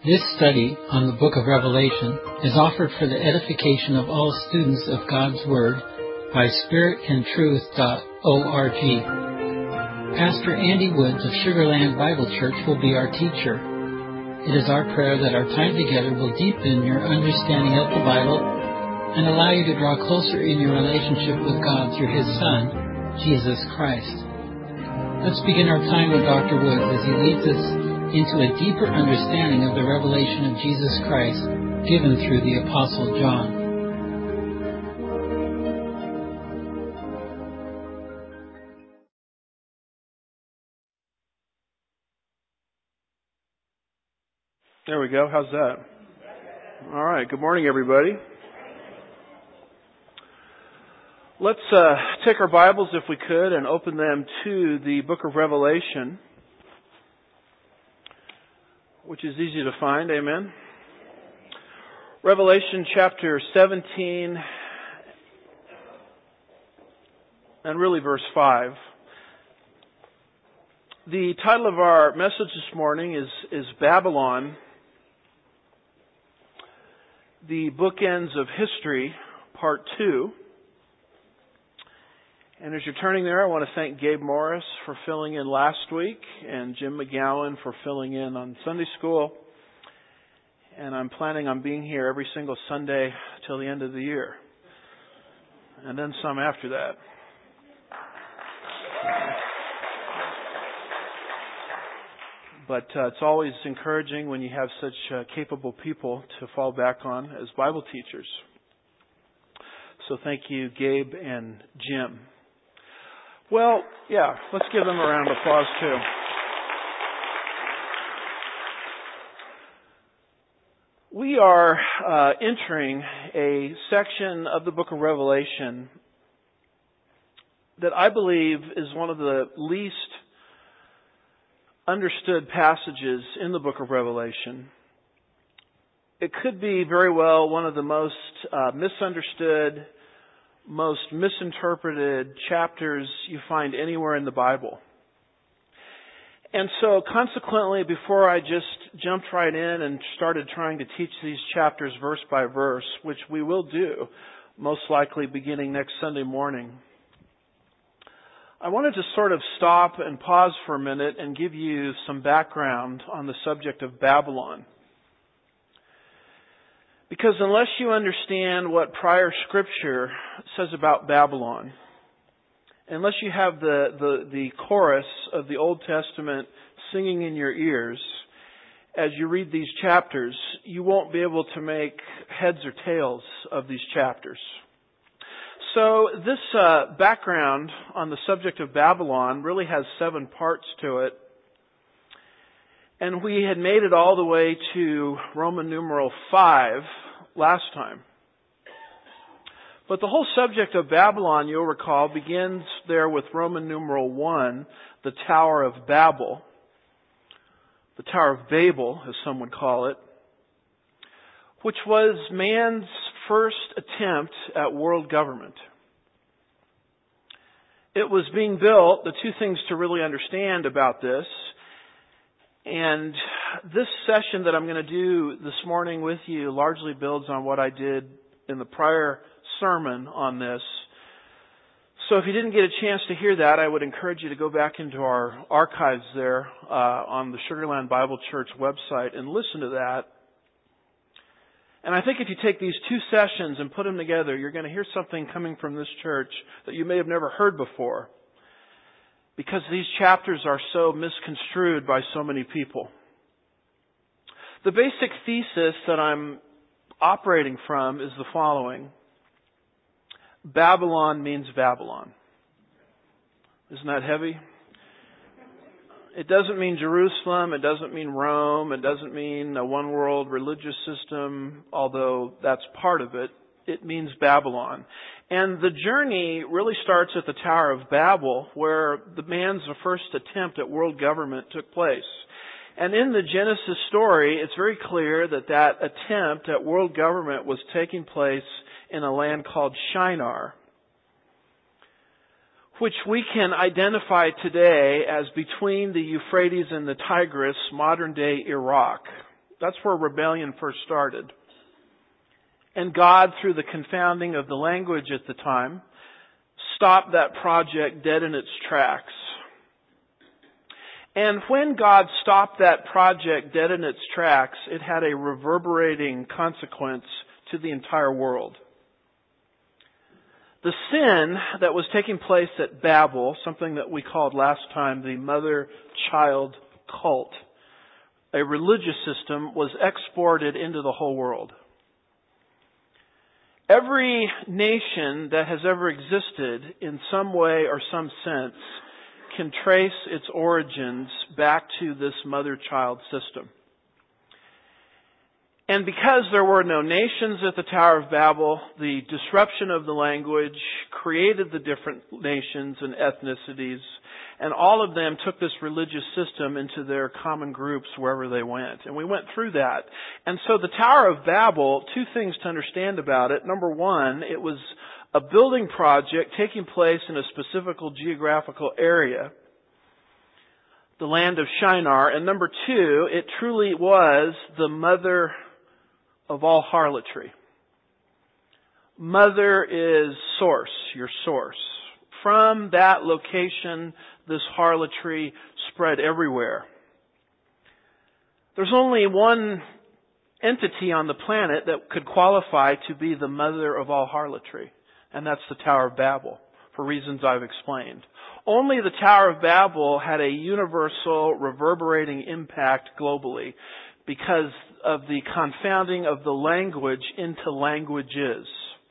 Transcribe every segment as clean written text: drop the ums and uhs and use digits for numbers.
This study on the book of Revelation is offered for the edification of all students of God's Word by spiritandtruth.org. Pastor Andy Woods of Sugarland Bible Church will be our teacher. It is our prayer that our time together will deepen your understanding of the Bible and allow you to draw closer in your relationship with God through His Son, Jesus Christ. Let's begin our time with Dr. Woods as he leads us into a deeper understanding of the revelation of Jesus Christ given through the Apostle John. There we go. How's that? All right. Good morning, everybody. Let's take our Bibles, if we could, and open them to the book of Revelation, which is easy to find. Amen. Revelation chapter 17, and really verse 5. The title of our message this morning is Babylon, the Bookends of History, Part 2. And as you're turning there, I want to thank Gabe Morris for filling in last week and Jim McGowan for filling in on Sunday school. And I'm planning on being here every single Sunday till the end of the year. And then some after that. But it's always encouraging when you have such capable people to fall back on as Bible teachers. So thank you, Gabe and Jim. Well, yeah, let's give them a round of applause too. We are entering a section of the book of Revelation that I believe is one of the least understood passages in the book of Revelation. It could be very well one of the most misunderstood, most misinterpreted chapters you find anywhere in the Bible. And so consequently, before I just jumped right in and started trying to teach these chapters verse by verse, which we will do most likely beginning next Sunday morning, I wanted to sort of stop and pause for a minute and give you some background on the subject of Babylon. Because unless you understand what prior Scripture says about Babylon, unless you have the chorus of the Old Testament singing in your ears as you read these chapters, you won't be able to make heads or tails of these chapters. So this background on the subject of Babylon really has 7 parts to it. And we had made it all the way to Roman numeral 5 last time. But the whole subject of Babylon, you'll recall, begins there with Roman numeral 1, the Tower of Babel. The Tower of Babel, as some would call it, which was man's first attempt at world government. It was being built, the two things to really understand about this, and this session that I'm going to do this morning with you largely builds on what I did in the prior sermon on this. So if you didn't get a chance to hear that, I would encourage you to go back into our archives there on the Sugarland Bible Church website and listen to that. And I think if you take these 2 sessions and put them together, you're going to hear something coming from this church that you may have never heard before, because these chapters are so misconstrued by so many people. The basic thesis that I'm operating from is the following. Babylon means Babylon. Isn't that heavy? It doesn't mean Jerusalem, it doesn't mean Rome, it doesn't mean a one world religious system, although that's part of it. It means Babylon. And the journey really starts at the Tower of Babel, where the man's first attempt at world government took place. And in the Genesis story, it's very clear that that attempt at world government was taking place in a land called Shinar, which we can identify today as between the Euphrates and the Tigris, modern-day Iraq. That's where rebellion first started. And God, through the confounding of the language at the time, stopped that project dead in its tracks. And when God stopped that project dead in its tracks, it had a reverberating consequence to the entire world. The sin that was taking place at Babel, something that we called last time the mother-child cult, a religious system, was exported into the whole world. Every nation that has ever existed in some way or some sense can trace its origins back to this mother-child system. And because there were no nations at the Tower of Babel, the disruption of the language created the different nations and ethnicities, and all of them took this religious system into their common groups wherever they went. And we went through that. And so the Tower of Babel, two things to understand about it. Number one, it was a building project taking place in a specific geographical area, the land of Shinar. And number two, it truly was the mother of all harlotry. Mother is source, your source. From that location, this harlotry spread everywhere. There's only one entity on the planet that could qualify to be the mother of all harlotry, and that's the Tower of Babel, for reasons I've explained. Only the Tower of Babel had a universal, reverberating impact globally because of the confounding of the language into languages.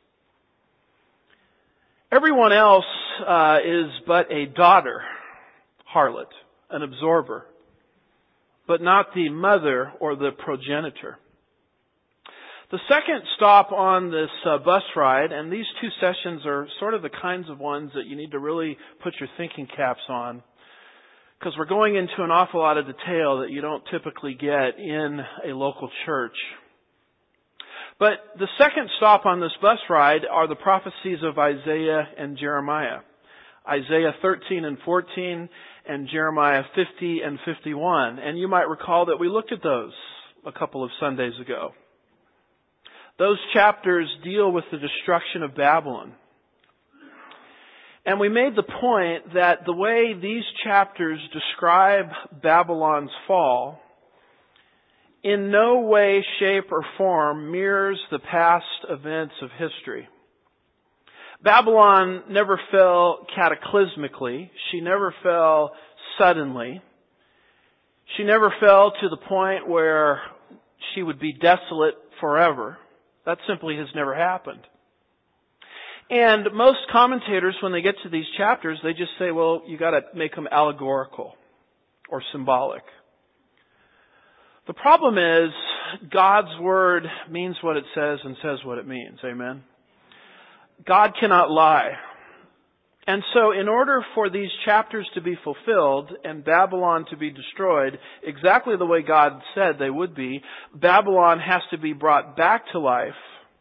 Everyone else is but a daughter harlot, an absorber, but not the mother or the progenitor. The second stop on this bus ride, and these two sessions are sort of the kinds of ones that you need to really put your thinking caps on, because we're going into an awful lot of detail that you don't typically get in a local church. But the second stop on this bus ride are the prophecies of Isaiah and Jeremiah. Isaiah 13 and 14 and Jeremiah 50 and 51. And you might recall that we looked at those a couple of Sundays ago. Those chapters deal with the destruction of Babylon. And we made the point that the way these chapters describe Babylon's fall in no way, shape, or form mirrors the past events of history. Babylon never fell cataclysmically. She never fell suddenly. She never fell to the point where she would be desolate forever. That simply has never happened. And most commentators, when they get to these chapters, they just say, well, you got to make them allegorical or symbolic. The problem is, God's Word means what it says and says what it means. Amen? God cannot lie. And so in order for these chapters to be fulfilled and Babylon to be destroyed exactly the way God said they would be, Babylon has to be brought back to life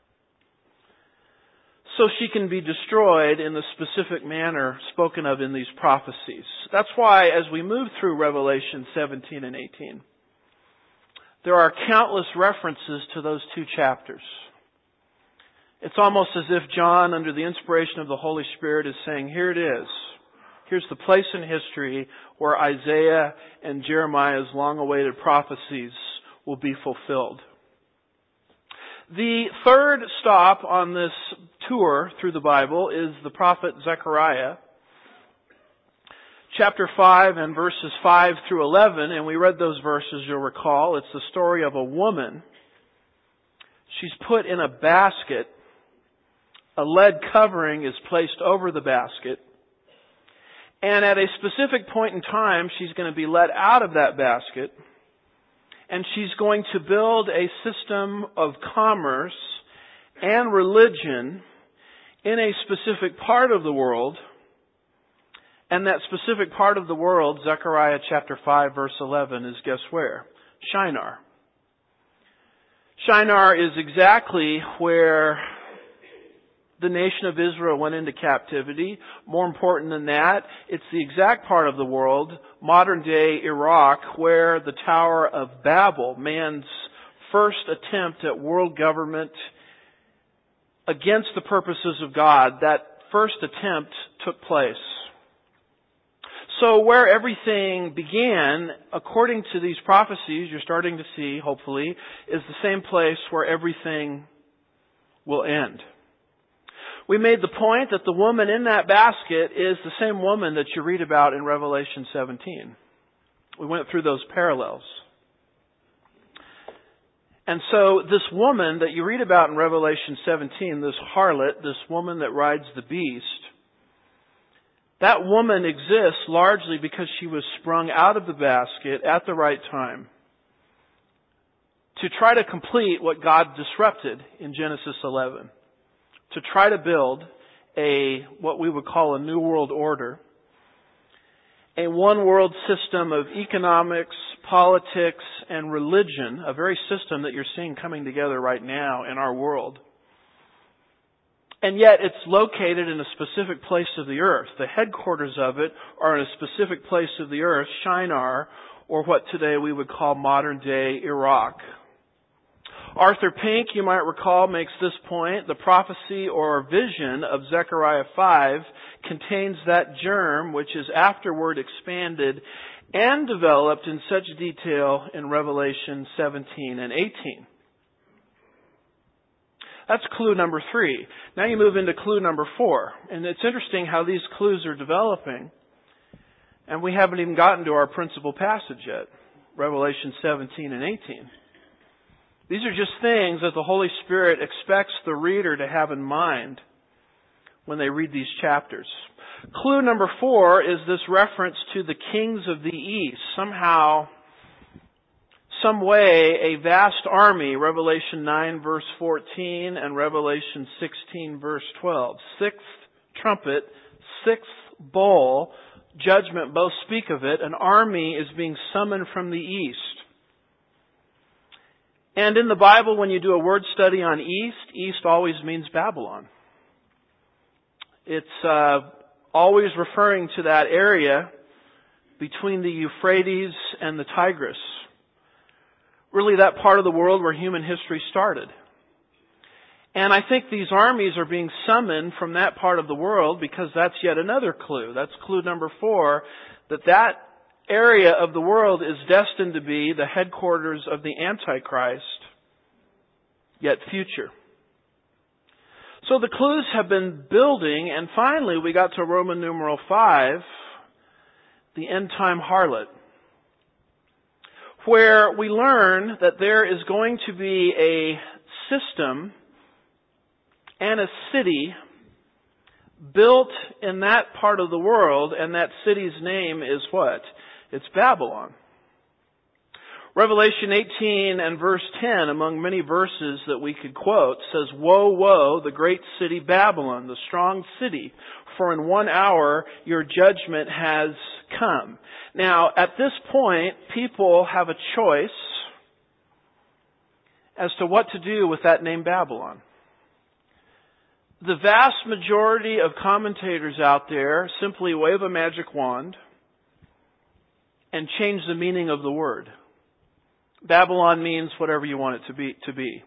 so she can be destroyed in the specific manner spoken of in these prophecies. That's why as we move through Revelation 17 and 18, there are countless references to those two chapters. It's almost as if John, under the inspiration of the Holy Spirit, is saying, here it is. Here's the place in history where Isaiah and Jeremiah's long-awaited prophecies will be fulfilled. The third stop on this tour through the Bible is the prophet Zechariah. Chapter 5 and verses 5 through 11, and we read those verses, you'll recall. It's the story of a woman. She's put in a basket. A lead covering is placed over the basket. And at a specific point in time, she's going to be let out of that basket. And she's going to build a system of commerce and religion in a specific part of the world. And that specific part of the world, Zechariah chapter 5 verse 11, is guess where? Shinar. Shinar is exactly where the nation of Israel went into captivity. More important than that, it's the exact part of the world, modern day Iraq, where the Tower of Babel, man's first attempt at world government against the purposes of God, that first attempt took place. So where everything began, according to these prophecies, you're starting to see, hopefully, is the same place where everything will end. We made the point that the woman in that basket is the same woman that you read about in Revelation 17. We went through those parallels. And so this woman that you read about in Revelation 17, this harlot, this woman that rides the beast, that woman exists largely because she was sprung out of the basket at the right time to try to complete what God disrupted in Genesis 11. To try to build what we would call a new world order. A one world system of economics, politics, and religion, a very system that you're seeing coming together right now in our world. And yet it's located in a specific place of the earth. The headquarters of it are in a specific place of the earth, Shinar, or what today we would call modern day Iraq. Arthur Pink, you might recall, makes this point. The prophecy or vision of Zechariah 5 contains that germ which is afterward expanded and developed in such detail in Revelation 17 and 18. That's clue number 3. Now you move into clue number 4. And it's interesting how these clues are developing. And we haven't even gotten to our principal passage yet. Revelation 17 and 18. These are just things that the Holy Spirit expects the reader to have in mind when they read these chapters. Clue number 4 is this reference to the kings of the east. Somehow, some way, a vast army, Revelation 9 verse 14 and Revelation 16 verse 12. Sixth trumpet, sixth bowl, judgment, both speak of it. An army is being summoned from the east. And in the Bible, when you do a word study on east, east always means Babylon. It's always referring to that area between the Euphrates and the Tigris. Really that part of the world where human history started. And I think these armies are being summoned from that part of the world because that's yet another clue. That's clue number 4, that area of the world is destined to be the headquarters of the Antichrist, yet future. So the clues have been building, and finally we got to Roman numeral 5, the end time harlot, where we learn that there is going to be a system and a city built in that part of the world, and that city's name is what? It's Babylon. Revelation 18 and verse 10, among many verses that we could quote, says, "Woe, woe, the great city Babylon, the strong city, for in 1 hour your judgment has come." Now, at this point, people have a choice as to what to do with that name Babylon. The vast majority of commentators out there simply wave a magic wand and change the meaning of the word. Babylon means whatever you want it to be.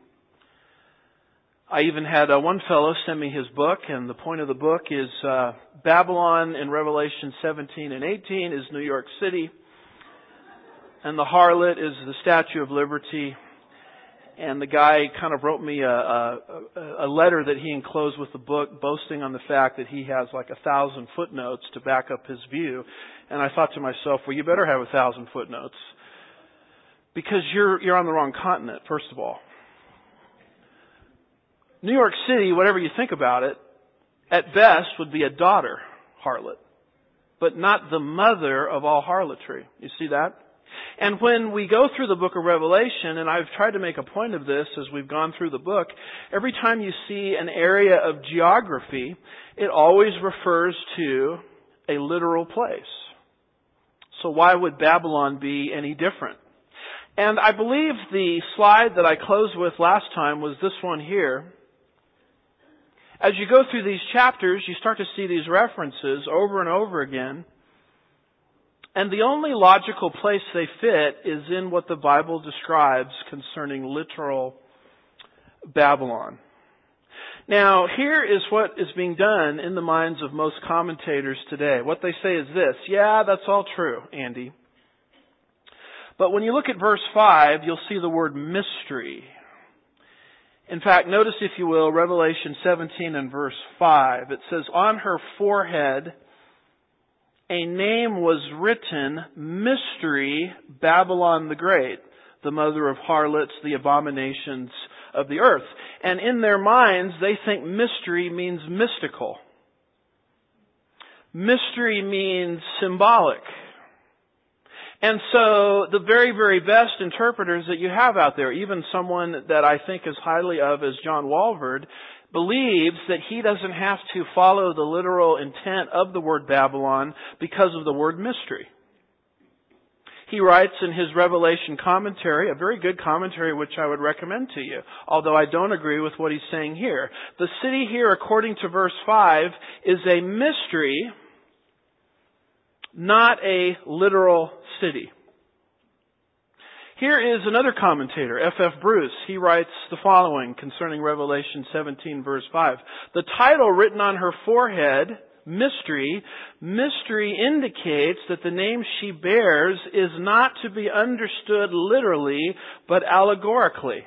I even had one fellow send me his book, and the point of the book is Babylon in Revelation 17 and 18 is New York City, and the harlot is the Statue of Liberty. And the guy kind of wrote me a letter that he enclosed with the book, boasting on the fact that he has like 1,000 footnotes to back up his view. And I thought to myself, well, you better have 1,000 footnotes, because you're on the wrong continent, first of all. New York City, whatever you think about it, at best would be a daughter harlot, but not the mother of all harlotry. You see that? And when we go through the book of Revelation, and I've tried to make a point of this as we've gone through the book, every time you see an area of geography, it always refers to a literal place. So why would Babylon be any different? And I believe the slide that I closed with last time was this one here. As you go through these chapters, you start to see these references over and over again And the only logical place they fit is in what the Bible describes concerning literal Babylon. Now, here is what is being done in the minds of most commentators today. What they say is this: yeah, that's all true, Andy. But when you look at verse 5, you'll see the word mystery. In fact, notice, if you will, Revelation 17 and verse 5. It says, "On her forehead a name was written, Mystery, Babylon the Great, the mother of harlots, the abominations of the earth." And in their minds, they think mystery means mystical. Mystery means symbolic. And so the very, very best interpreters that you have out there, even someone that I think as highly of as John Walvoord, believes that he doesn't have to follow the literal intent of the word Babylon because of the word mystery. He writes in his Revelation commentary, a very good commentary which I would recommend to you, although I don't agree with what he's saying here. The city here, according to verse 5, is a mystery, not a literal city. Here is another commentator, F.F. Bruce. He writes the following concerning Revelation 17, verse 5. "The title written on her forehead, Mystery, mystery indicates that the name she bears is not to be understood literally, but allegorically."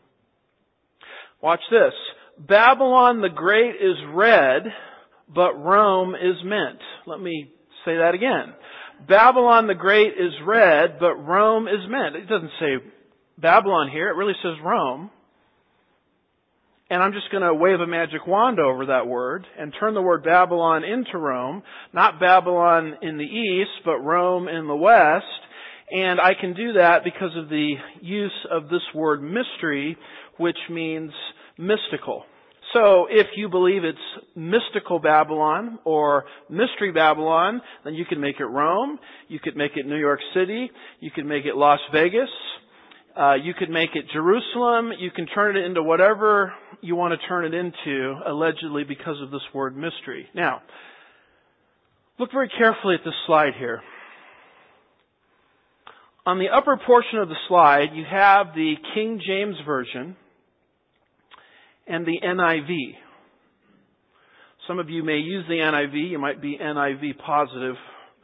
Watch this. "Babylon the Great is read, but Rome is meant." Let me say that again. Babylon the Great is read, but Rome is meant. It doesn't say Babylon here. It really says Rome. And I'm just going to wave a magic wand over that word and turn the word Babylon into Rome. Not Babylon in the east, but Rome in the west. And I can do that because of the use of this word mystery, which means mystical. So if you believe it's mystical Babylon or mystery Babylon, then you can make it Rome. You could make it New York City. You could make it Las Vegas. You could make it Jerusalem. You can turn it into whatever you want to turn it into, allegedly because of this word mystery. Now, look very carefully at this slide here. On the upper portion of the slide, you have the King James Version and the NIV. Some of you may use the NIV. You might be NIV positive.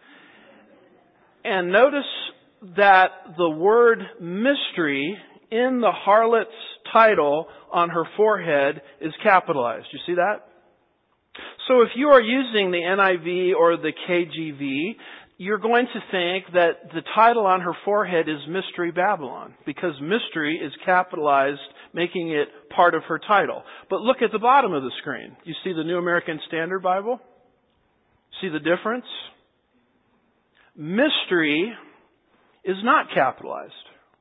And notice that the word mystery in the harlot's title on her forehead is capitalized. You see that? So if you are using the NIV or the KJV, you're going to think that the title on her forehead is Mystery Babylon, because mystery is capitalized, making it part of her title. But look at the bottom of the screen. You see the New American Standard Bible? See the difference? Mystery is not capitalized.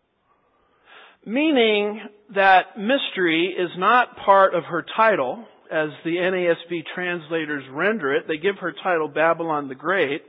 Meaning that mystery is not part of her title, as the NASB translators render it. They give her title Babylon the Great.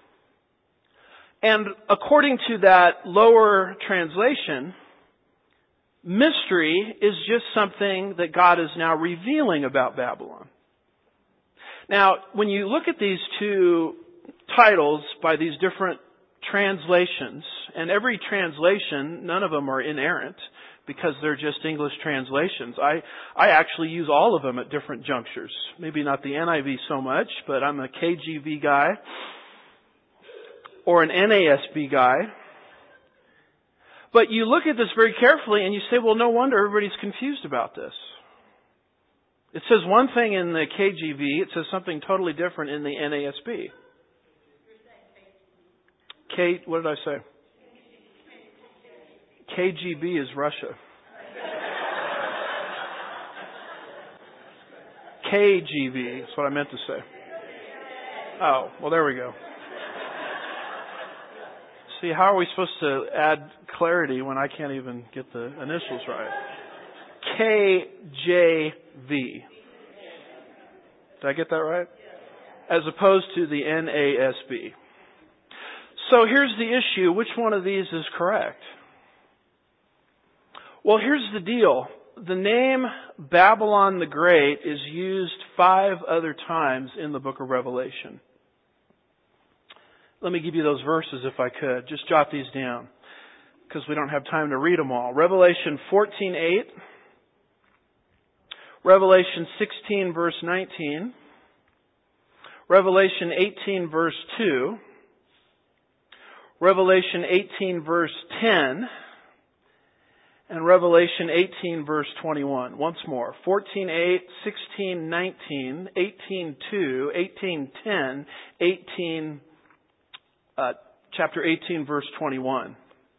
And according to that lower translation, mystery is just something that God is now revealing about Babylon. Now, when you look at these two titles by these different translations, and every translation, none of them are inerrant because they're just English translations. I actually use all of them at different junctures. Maybe not the NIV so much, but I'm a KJV guy or an NASB guy. But you look at this very carefully and you say, well, no wonder everybody's confused about this. It says one thing in the KJV, it says something totally different in the NASB. What did I say? KGB is Russia. KGB is what I meant to say. Oh, well, there we go. See, how are we supposed to add clarity when I can't even get the initials right? KJV. Did I get that right? As opposed to the NASB. So here's the issue. Which one of these is correct? Well, here's the deal. The name Babylon the Great is used 5 other times in the book of Revelation. Let me give you those verses if I could. Just jot these down because we don't have time to read them all. Revelation 14:8, Revelation 16 verse 19, Revelation 18 verse 2, Revelation 18 verse 10, and Revelation 18 verse 21. Once more. 14:8, 16:19, 18:2, 18:10, chapter 18 verse 21.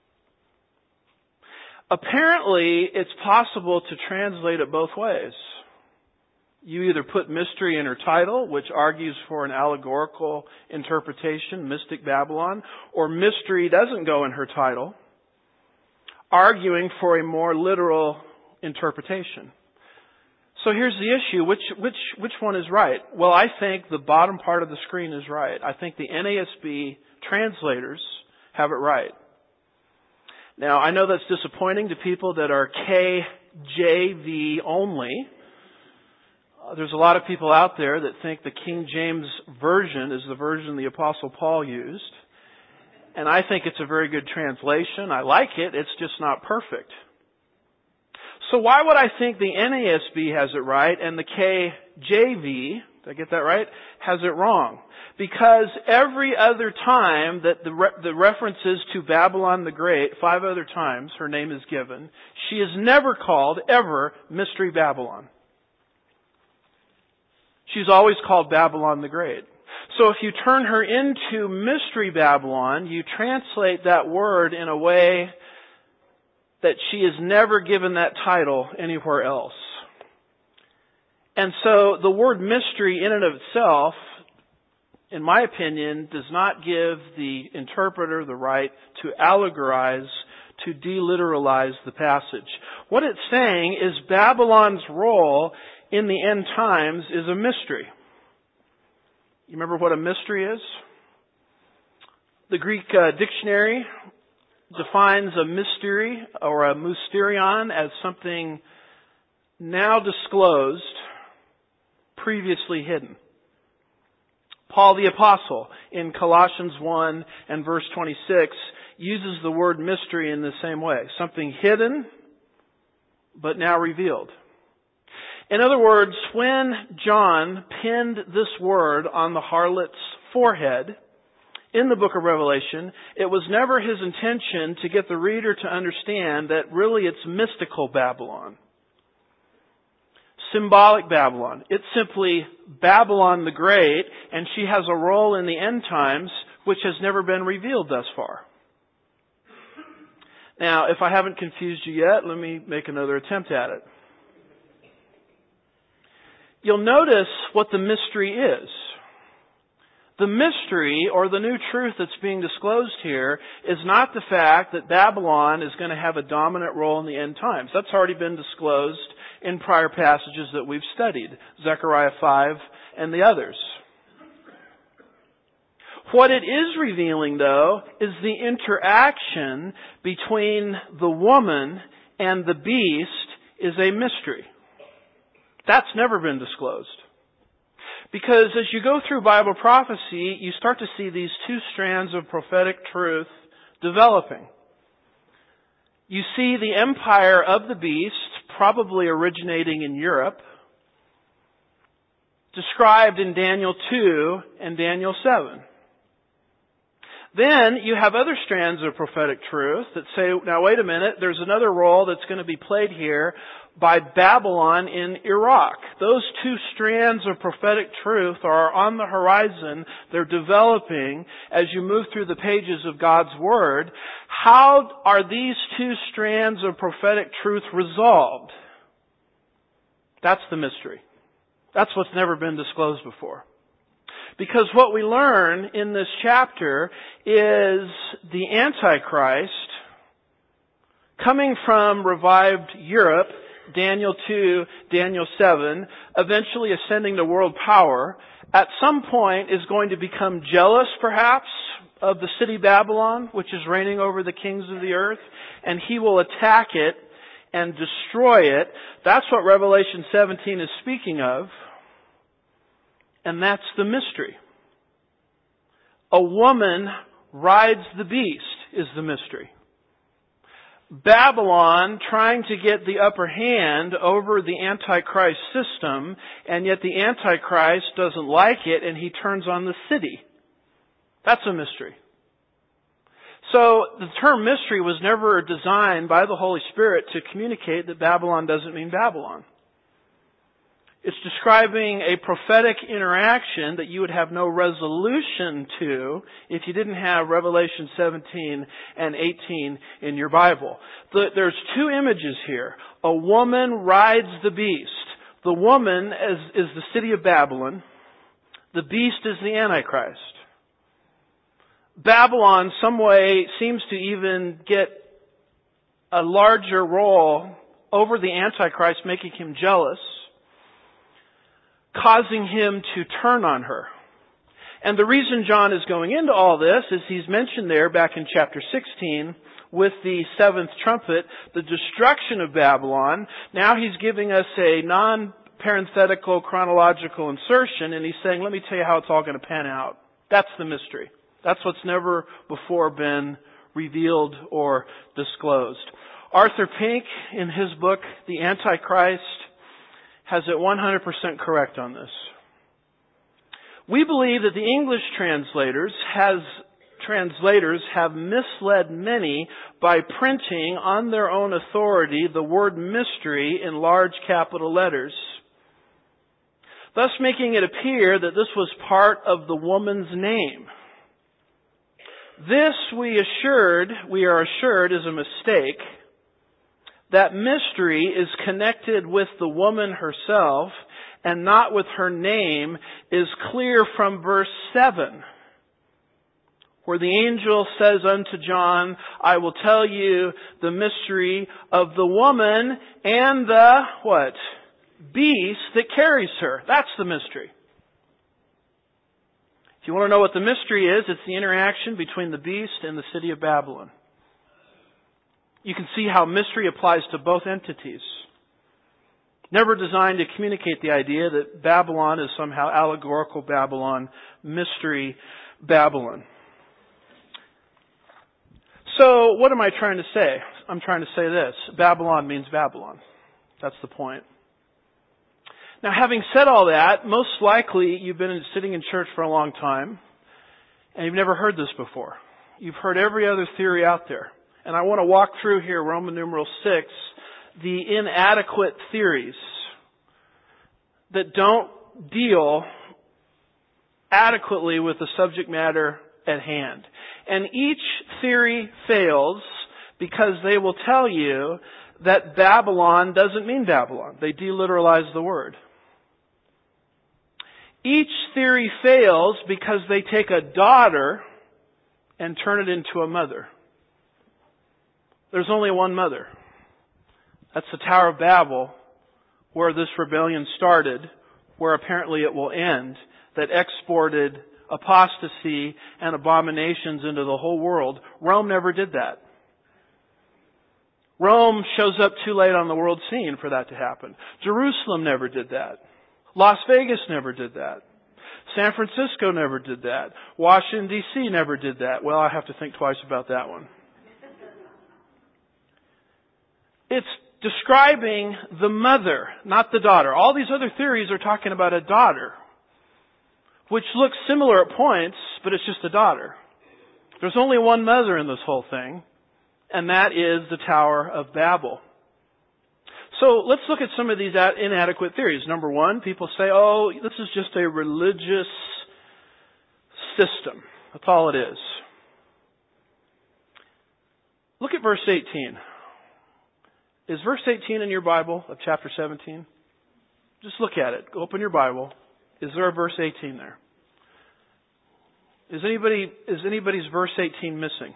Apparently, it's possible to translate it both ways. You either put mystery in her title, which argues for an allegorical interpretation, Mystic Babylon, or mystery doesn't go in her title, arguing for a more literal interpretation. So here's the issue. Which one is right? Well, I think the bottom part of the screen is right. I think the NASB translators have it right. Now, I know that's disappointing to people that are KJV only. There's a lot of people out there that think the King James Version is the version the Apostle Paul used. And I think it's a very good translation. I like it. It's just not perfect. So why would I think the NASB has it right and the KJV, did I get that right, has it wrong? Because every other time that the references to Babylon the Great, 5 other times her name is given, she is never called, ever, Mystery Babylon. She's always called Babylon the Great. So if you turn her into Mystery Babylon, you translate that word in a way that she is never given that title anywhere else. And so the word mystery in and of itself, in my opinion, does not give the interpreter the right to allegorize, to deliteralize the passage. What it's saying is Babylon's role in the end times is a mystery. You remember what a mystery is? The Greek dictionary defines a mystery or a mysterion as something now disclosed, previously hidden. Paul the Apostle in Colossians 1 and verse 26 uses the word mystery in the same way. Something hidden, but now revealed. In other words, when John penned this word on the harlot's forehead in the book of Revelation, it was never his intention to get the reader to understand that really it's mystical Babylon. Symbolic Babylon. It's simply Babylon the Great, and she has a role in the end times which has never been revealed thus far. Now, if I haven't confused you yet, let me make another attempt at it. You'll notice what the mystery is. The mystery, or the new truth that's being disclosed here, is not the fact that Babylon is going to have a dominant role in the end times. That's already been disclosed in prior passages that we've studied, Zechariah 5 and the others. What it is revealing, though, is the interaction between the woman and the beast is a mystery. That's never been disclosed. Because as you go through Bible prophecy, you start to see these two strands of prophetic truth developing. You see the empire of the beast, probably originating in Europe, described in Daniel 2 and Daniel 7. Then you have other strands of prophetic truth that say, now wait a minute, there's another role that's going to be played here by Babylon in Iraq. Those two strands of prophetic truth are on the horizon. They're developing as you move through the pages of God's Word. How are these two strands of prophetic truth resolved? That's the mystery. That's what's never been disclosed before. Because what we learn in this chapter is the Antichrist coming from revived Europe, Daniel 2, Daniel 7, eventually ascending to world power, at some point is going to become jealous, perhaps, of the city Babylon, which is reigning over the kings of the earth, and he will attack it and destroy it. That's what Revelation 17 is speaking of, and that's the mystery. A woman rides the beast is the mystery. Babylon trying to get the upper hand over the Antichrist system, and yet the Antichrist doesn't like it and he turns on the city. That's a mystery. So the term mystery was never designed by the Holy Spirit to communicate that Babylon doesn't mean Babylon. It's describing a prophetic interaction that you would have no resolution to if you didn't have Revelation 17 and 18 in your Bible. There's two images here. A woman rides the beast. The woman is the city of Babylon. The beast is the Antichrist. Babylon, some way, seems to even get a larger role over the Antichrist, making him jealous, causing him to turn on her. And the reason John is going into all this is he's mentioned there back in chapter 16 with the seventh trumpet, the destruction of Babylon. Now he's giving us a non-parenthetical chronological insertion, and he's saying, let me tell you how it's all going to pan out. That's the mystery. That's what's never before been revealed or disclosed. Arthur Pink, in his book, The Antichrist, has it 100% correct on this. We believe that the English translators have misled many by printing on their own authority the word mystery in large capital letters, thus making it appear that this was part of the woman's name. This, we are assured, is a mistake. That mystery is connected with the woman herself and not with her name is clear from verse 7, where the angel says unto John, I will tell you the mystery of the woman and the, what? Beast that carries her. That's the mystery. If you want to know what the mystery is, it's the interaction between the beast and the city of Babylon. You can see how mystery applies to both entities. Never designed to communicate the idea that Babylon is somehow allegorical Babylon, mystery Babylon. So, what am I trying to say? I'm trying to say this. Babylon means Babylon. That's the point. Now, having said all that, most likely you've been sitting in church for a long time, and you've never heard this before. You've heard every other theory out there. And I want to walk through here, Roman numeral 6, the inadequate theories that don't deal adequately with the subject matter at hand. And each theory fails because they will tell you that Babylon doesn't mean Babylon. They deliteralize the word. Each theory fails because they take a daughter and turn it into a mother. There's only one mother. That's the Tower of Babel, where this rebellion started, where apparently it will end, that exported apostasy and abominations into the whole world. Rome never did that. Rome shows up too late on the world scene for that to happen. Jerusalem never did that. Las Vegas never did that. San Francisco never did that. Washington, D.C. never did that. Well, I have to think twice about that one. It's describing the mother, not the daughter. All these other theories are talking about a daughter, which looks similar at points, but it's just a daughter. There's only one mother in this whole thing, and that is the Tower of Babel. So let's look at some of these inadequate theories. Number one, people say, oh, this is just a religious system. That's all it is. Look at verse 18. Is verse 18 in your Bible of chapter 17? Just look at it. Open your Bible. Is there a verse 18 there? Is anybody's verse 18 missing?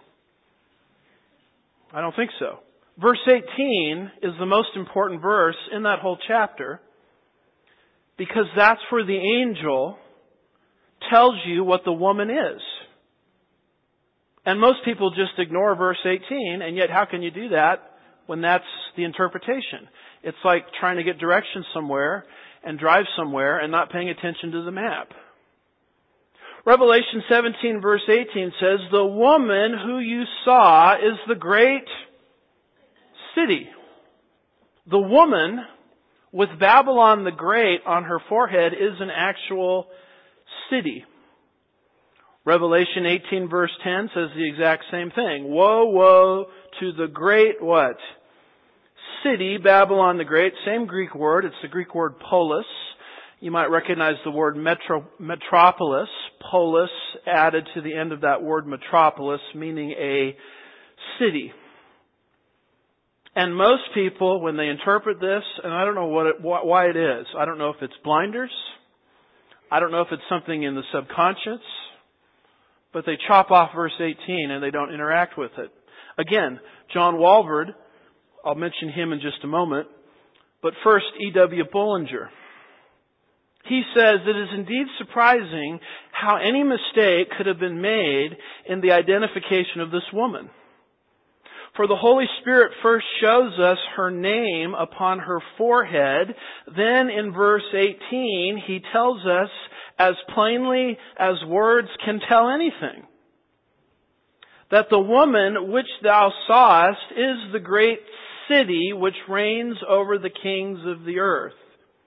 I don't think so. Verse 18 is the most important verse in that whole chapter because that's where the angel tells you what the woman is. And most people just ignore verse 18, and yet how can you do that when that's the interpretation? It's like trying to get directions somewhere and drive somewhere and not paying attention to the map. Revelation 17 verse 18 says, "The woman who you saw is the great city." The woman with Babylon the Great on her forehead is an actual city. Revelation 18 verse 10 says the exact same thing. "Woe, woe to the great" what? "City, Babylon the Great." Same Greek word. It's the Greek word polis. You might recognize the word metropolis. Polis added to the end of that word metropolis, meaning a city. And most people, when they interpret this, and I don't know why it is. I don't know if it's blinders. I don't know if it's something in the subconscious. But they chop off verse 18 and they don't interact with it. Again, John Walvoord, I'll mention him in just a moment. But first, E.W. Bullinger. He says, "It is indeed surprising how any mistake could have been made in the identification of this woman. For the Holy Spirit first shows us her name upon her forehead. Then in verse 18, He tells us as plainly as words can tell anything, that the woman which thou sawest is the great city which reigns over the kings of the earth."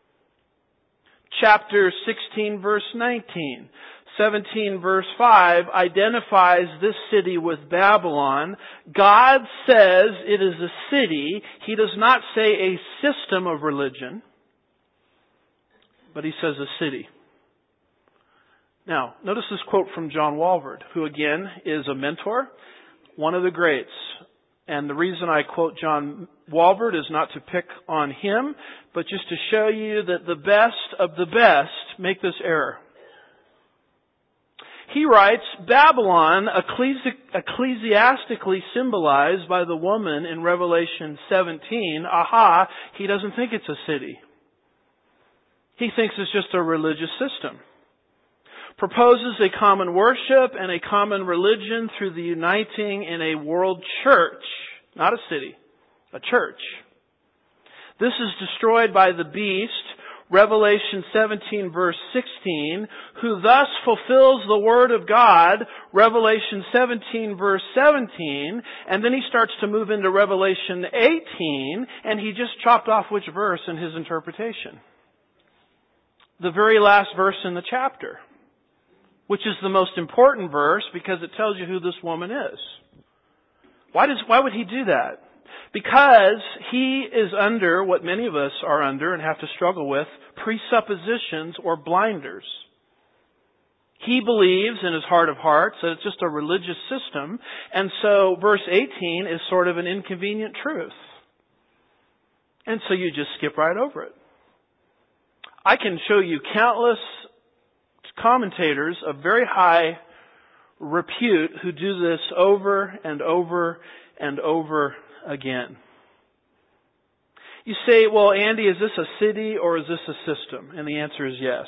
Chapter 16 verse 19. 17 verse 5 identifies this city with Babylon. God says it is a city. He does not say a system of religion, but He says a city. Now, notice this quote from John Walvoord, who again is a mentor, one of the greats. And the reason I quote John Walvoord is not to pick on him, but just to show you that the best of the best make this error. He writes, "Babylon, ecclesiastically symbolized by the woman in Revelation 17, he doesn't think it's a city. He thinks it's just a religious system. Proposes a common worship and a common religion through the uniting in a world church, not a city, a church. This is destroyed by the beast, Revelation 17 verse 16, who thus fulfills the Word of God, Revelation 17 verse 17, and then he starts to move into Revelation 18, and he just chopped off which verse in his interpretation. The very last verse in the chapter, which is the most important verse because it tells you who this woman is. Why would he do that? Because he is under what many of us are under and have to struggle with, presuppositions or blinders. He believes in his heart of hearts that it's just a religious system, and so verse 18 is sort of an inconvenient truth. And so you just skip right over it. I can show you countless commentators of very high repute who do this over and over and over again. You say, well, Andy, is this a city or is this a system? And the answer is yes.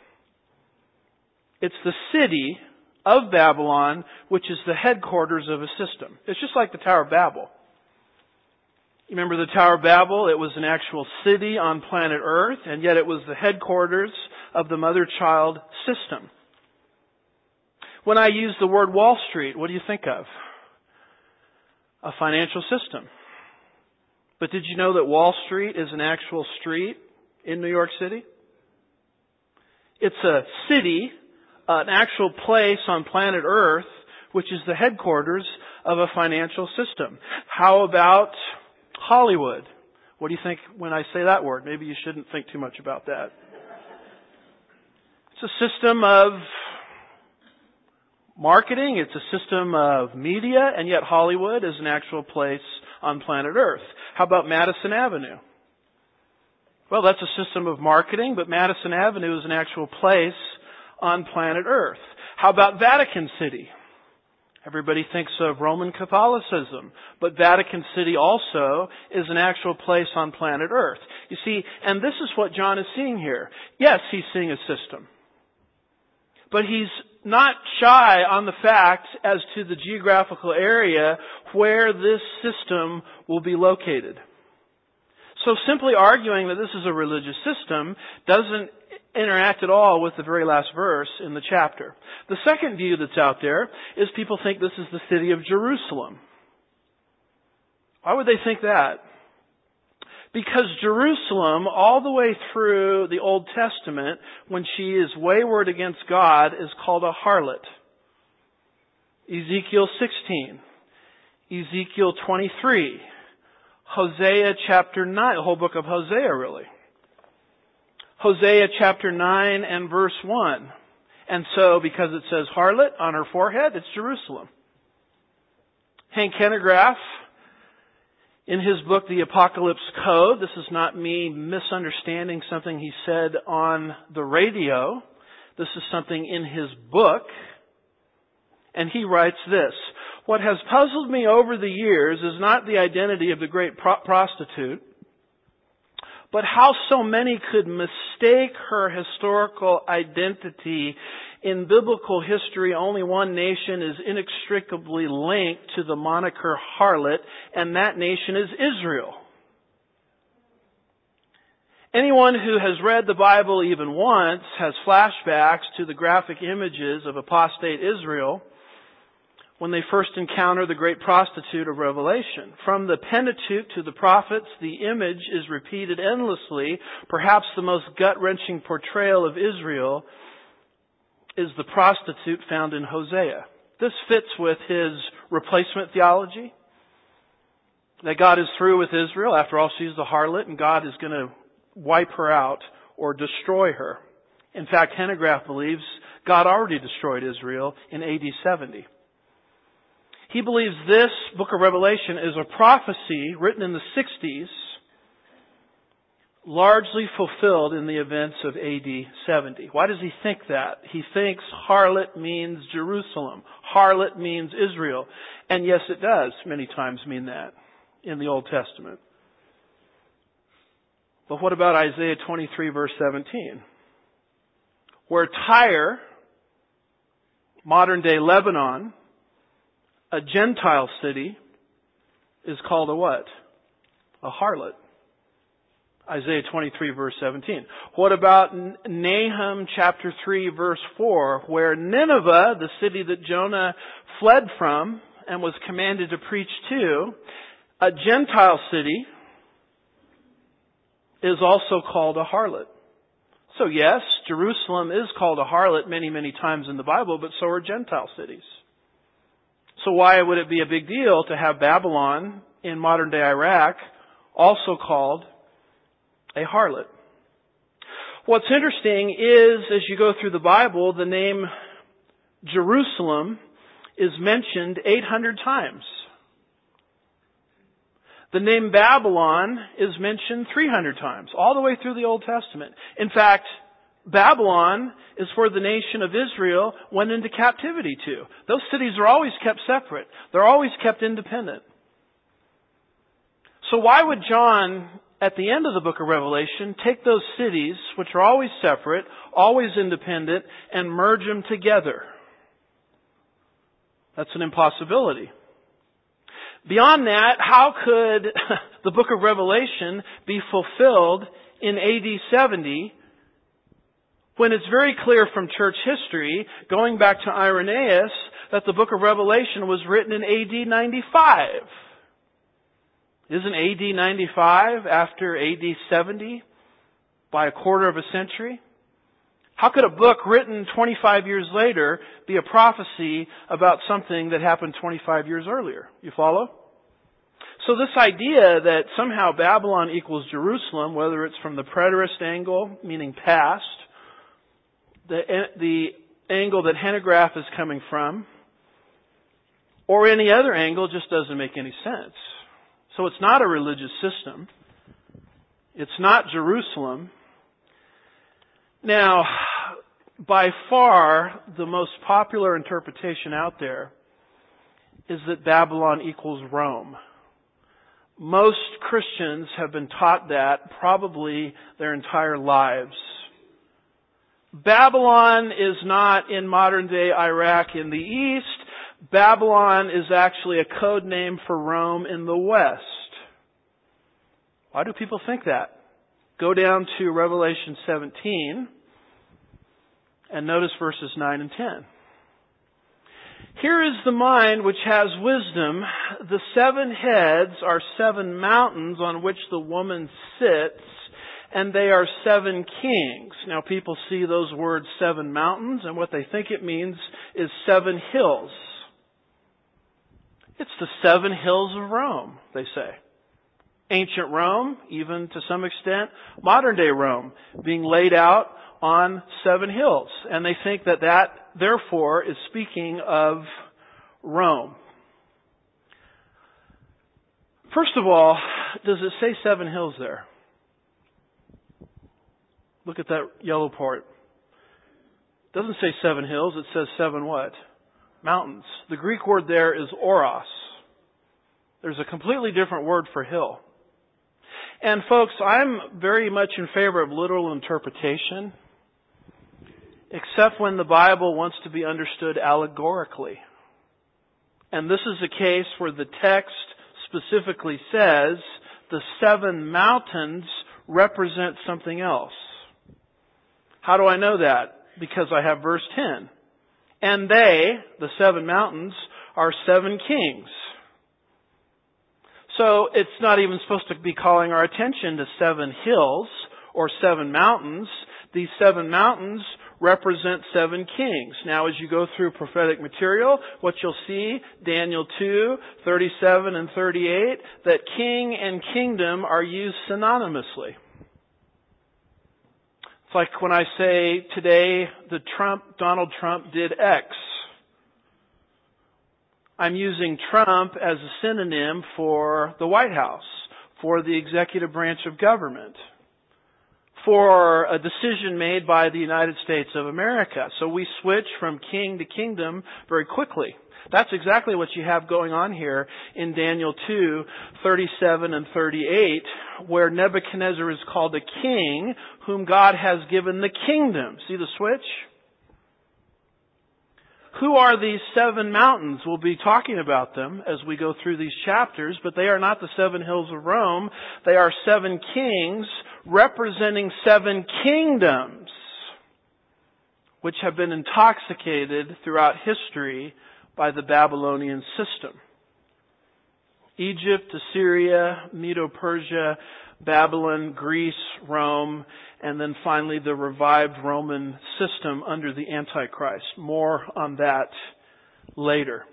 It's the city of Babylon, which is the headquarters of a system. It's just like the Tower of Babel. You remember the Tower of Babel? It was an actual city on planet Earth, and yet it was the headquarters of the mother-child system. When I use the word Wall Street, what do you think of? A financial system. But did you know that Wall Street is an actual street in New York City? It's a city, an actual place on planet Earth, which is the headquarters of a financial system. How about Hollywood? What do you think when I say that word? Maybe you shouldn't think too much about that. It's a system of marketing, it's a system of media, and yet Hollywood is an actual place on planet Earth. How about Madison Avenue? Well, that's a system of marketing, but Madison Avenue is an actual place on planet Earth. How about Vatican City? Everybody thinks of Roman Catholicism, but Vatican City also is an actual place on planet Earth. You see, and this is what John is seeing here. Yes, he's seeing a system. But he's not shy on the fact as to the geographical area where this system will be located. So simply arguing that this is a religious system doesn't interact at all with the very last verse in the chapter. The second view that's out there is people think this is the city of Jerusalem. Why would they think that? Because Jerusalem, all the way through the Old Testament, when she is wayward against God, is called a harlot. Ezekiel 16, Ezekiel 23, Hosea chapter 9, the whole book of Hosea really. Hosea chapter 9 and verse 1. And so, because it says harlot on her forehead, it's Jerusalem. Hank Hanegraaff, in his book, The Apocalypse Code, this is not me misunderstanding something he said on the radio. This is something in his book. And he writes this: "What has puzzled me over the years is not the identity of the great prostitute, but how so many could mistake her historical identity. In biblical history, only one nation is inextricably linked to the moniker harlot, and that nation is Israel. Anyone who has read the Bible even once has flashbacks to the graphic images of apostate Israel when they first encounter the great prostitute of Revelation. From the Pentateuch to the prophets, the image is repeated endlessly. Perhaps the most gut-wrenching portrayal of Israel is the prostitute found in Hosea. This fits with his replacement theology, that God is through with Israel. After all, she's the harlot, and God is going to wipe her out or destroy her. In fact, Hanegraaff believes God already destroyed Israel in AD 70. He believes this book of Revelation is a prophecy written in the 60s, largely fulfilled in the events of AD 70. Why does he think that? He thinks harlot means Jerusalem. Harlot means Israel. And yes, it does many times mean that in the Old Testament. But what about Isaiah 23 verse 17? Where Tyre, modern day Lebanon, a Gentile city, is called a what? A harlot. Isaiah 23 verse 17. What about Nahum chapter 3 verse 4, where Nineveh, the city that Jonah fled from and was commanded to preach to, a Gentile city, is also called a harlot. So yes, Jerusalem is called a harlot many, many times in the Bible, but so are Gentile cities. So why would it be a big deal to have Babylon in modern day Iraq also called a harlot? What's interesting is, as you go through the Bible, the name Jerusalem is mentioned 800 times. The name Babylon is mentioned 300 times, all the way through the Old Testament. In fact, Babylon is where the nation of Israel went into captivity to. Those cities are always kept separate. They're always kept independent. So why would John, at the end of the book of Revelation, take those cities, which are always separate, always independent, and merge them together? That's an impossibility. Beyond that, how could the book of Revelation be fulfilled in AD 70 when it's very clear from church history, going back to Irenaeus, that the book of Revelation was written in AD 95? Isn't AD 95 after AD 70 by a quarter of a century? How could a book written 25 years later be a prophecy about something that happened 25 years earlier? You follow? So this idea that somehow Babylon equals Jerusalem, whether it's from the preterist angle, meaning past, the angle that Hanegraaff is coming from, or any other angle, just doesn't make any sense. So it's not a religious system. It's not Jerusalem. Now, by far, the most popular interpretation out there is that Babylon equals Rome. Most Christians have been taught that probably their entire lives. Babylon is not in modern day Iraq in the east. Babylon is actually a code name for Rome in the west. Why do people think that? Go down to Revelation 17 And notice verses 9 and 10. Here is the mind which has wisdom. The 7 heads are 7 mountains on which the woman sits, and they are 7 kings. Now people see those words 7 mountains, and what they think it means is 7 hills. It's the 7 hills of Rome, they say. Ancient Rome, even to some extent, modern day Rome, being laid out on 7 hills. And they think that therefore is speaking of Rome. First of all, does it say 7 hills there? Look at that yellow part. It doesn't say 7 hills, it says 7 what? Mountains. The Greek word there is oros. There's a completely different word for hill. And folks, I'm very much in favor of literal interpretation, except when the Bible wants to be understood allegorically. And this is a case where the text specifically says the 7 mountains represent something else. How do I know that? Because I have verse 10. And they, the 7 mountains, are 7 kings. So it's not even supposed to be calling our attention to 7 hills or 7 mountains. These 7 mountains represent 7 kings. Now as you go through prophetic material, what you'll see, Daniel 2, 37 and 38, that king and kingdom are used synonymously. It's like when I say today Donald Trump did X. I'm using Trump as a synonym for the White House, for the executive branch of government, for a decision made by the United States of America. So we switch from king to kingdom very quickly. That's exactly what you have going on here in Daniel 2, 37 and 38, where Nebuchadnezzar is called a king whom God has given the kingdom. See the switch? Who are these 7 mountains? We'll be talking about them as we go through these chapters, but they are not the 7 hills of Rome. They are 7 kings representing 7 kingdoms, which have been intoxicated throughout history by the Babylonian system. Egypt, Assyria, Medo-Persia, Babylon, Greece, Rome, and then finally the revived Roman system under the Antichrist. More on that later.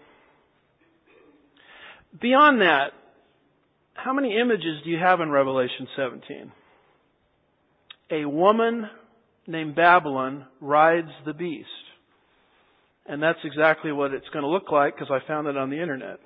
Beyond that, how many images do you have in Revelation 17? A woman named Babylon rides the beast. And that's exactly what it's going to look like because I found it on the internet.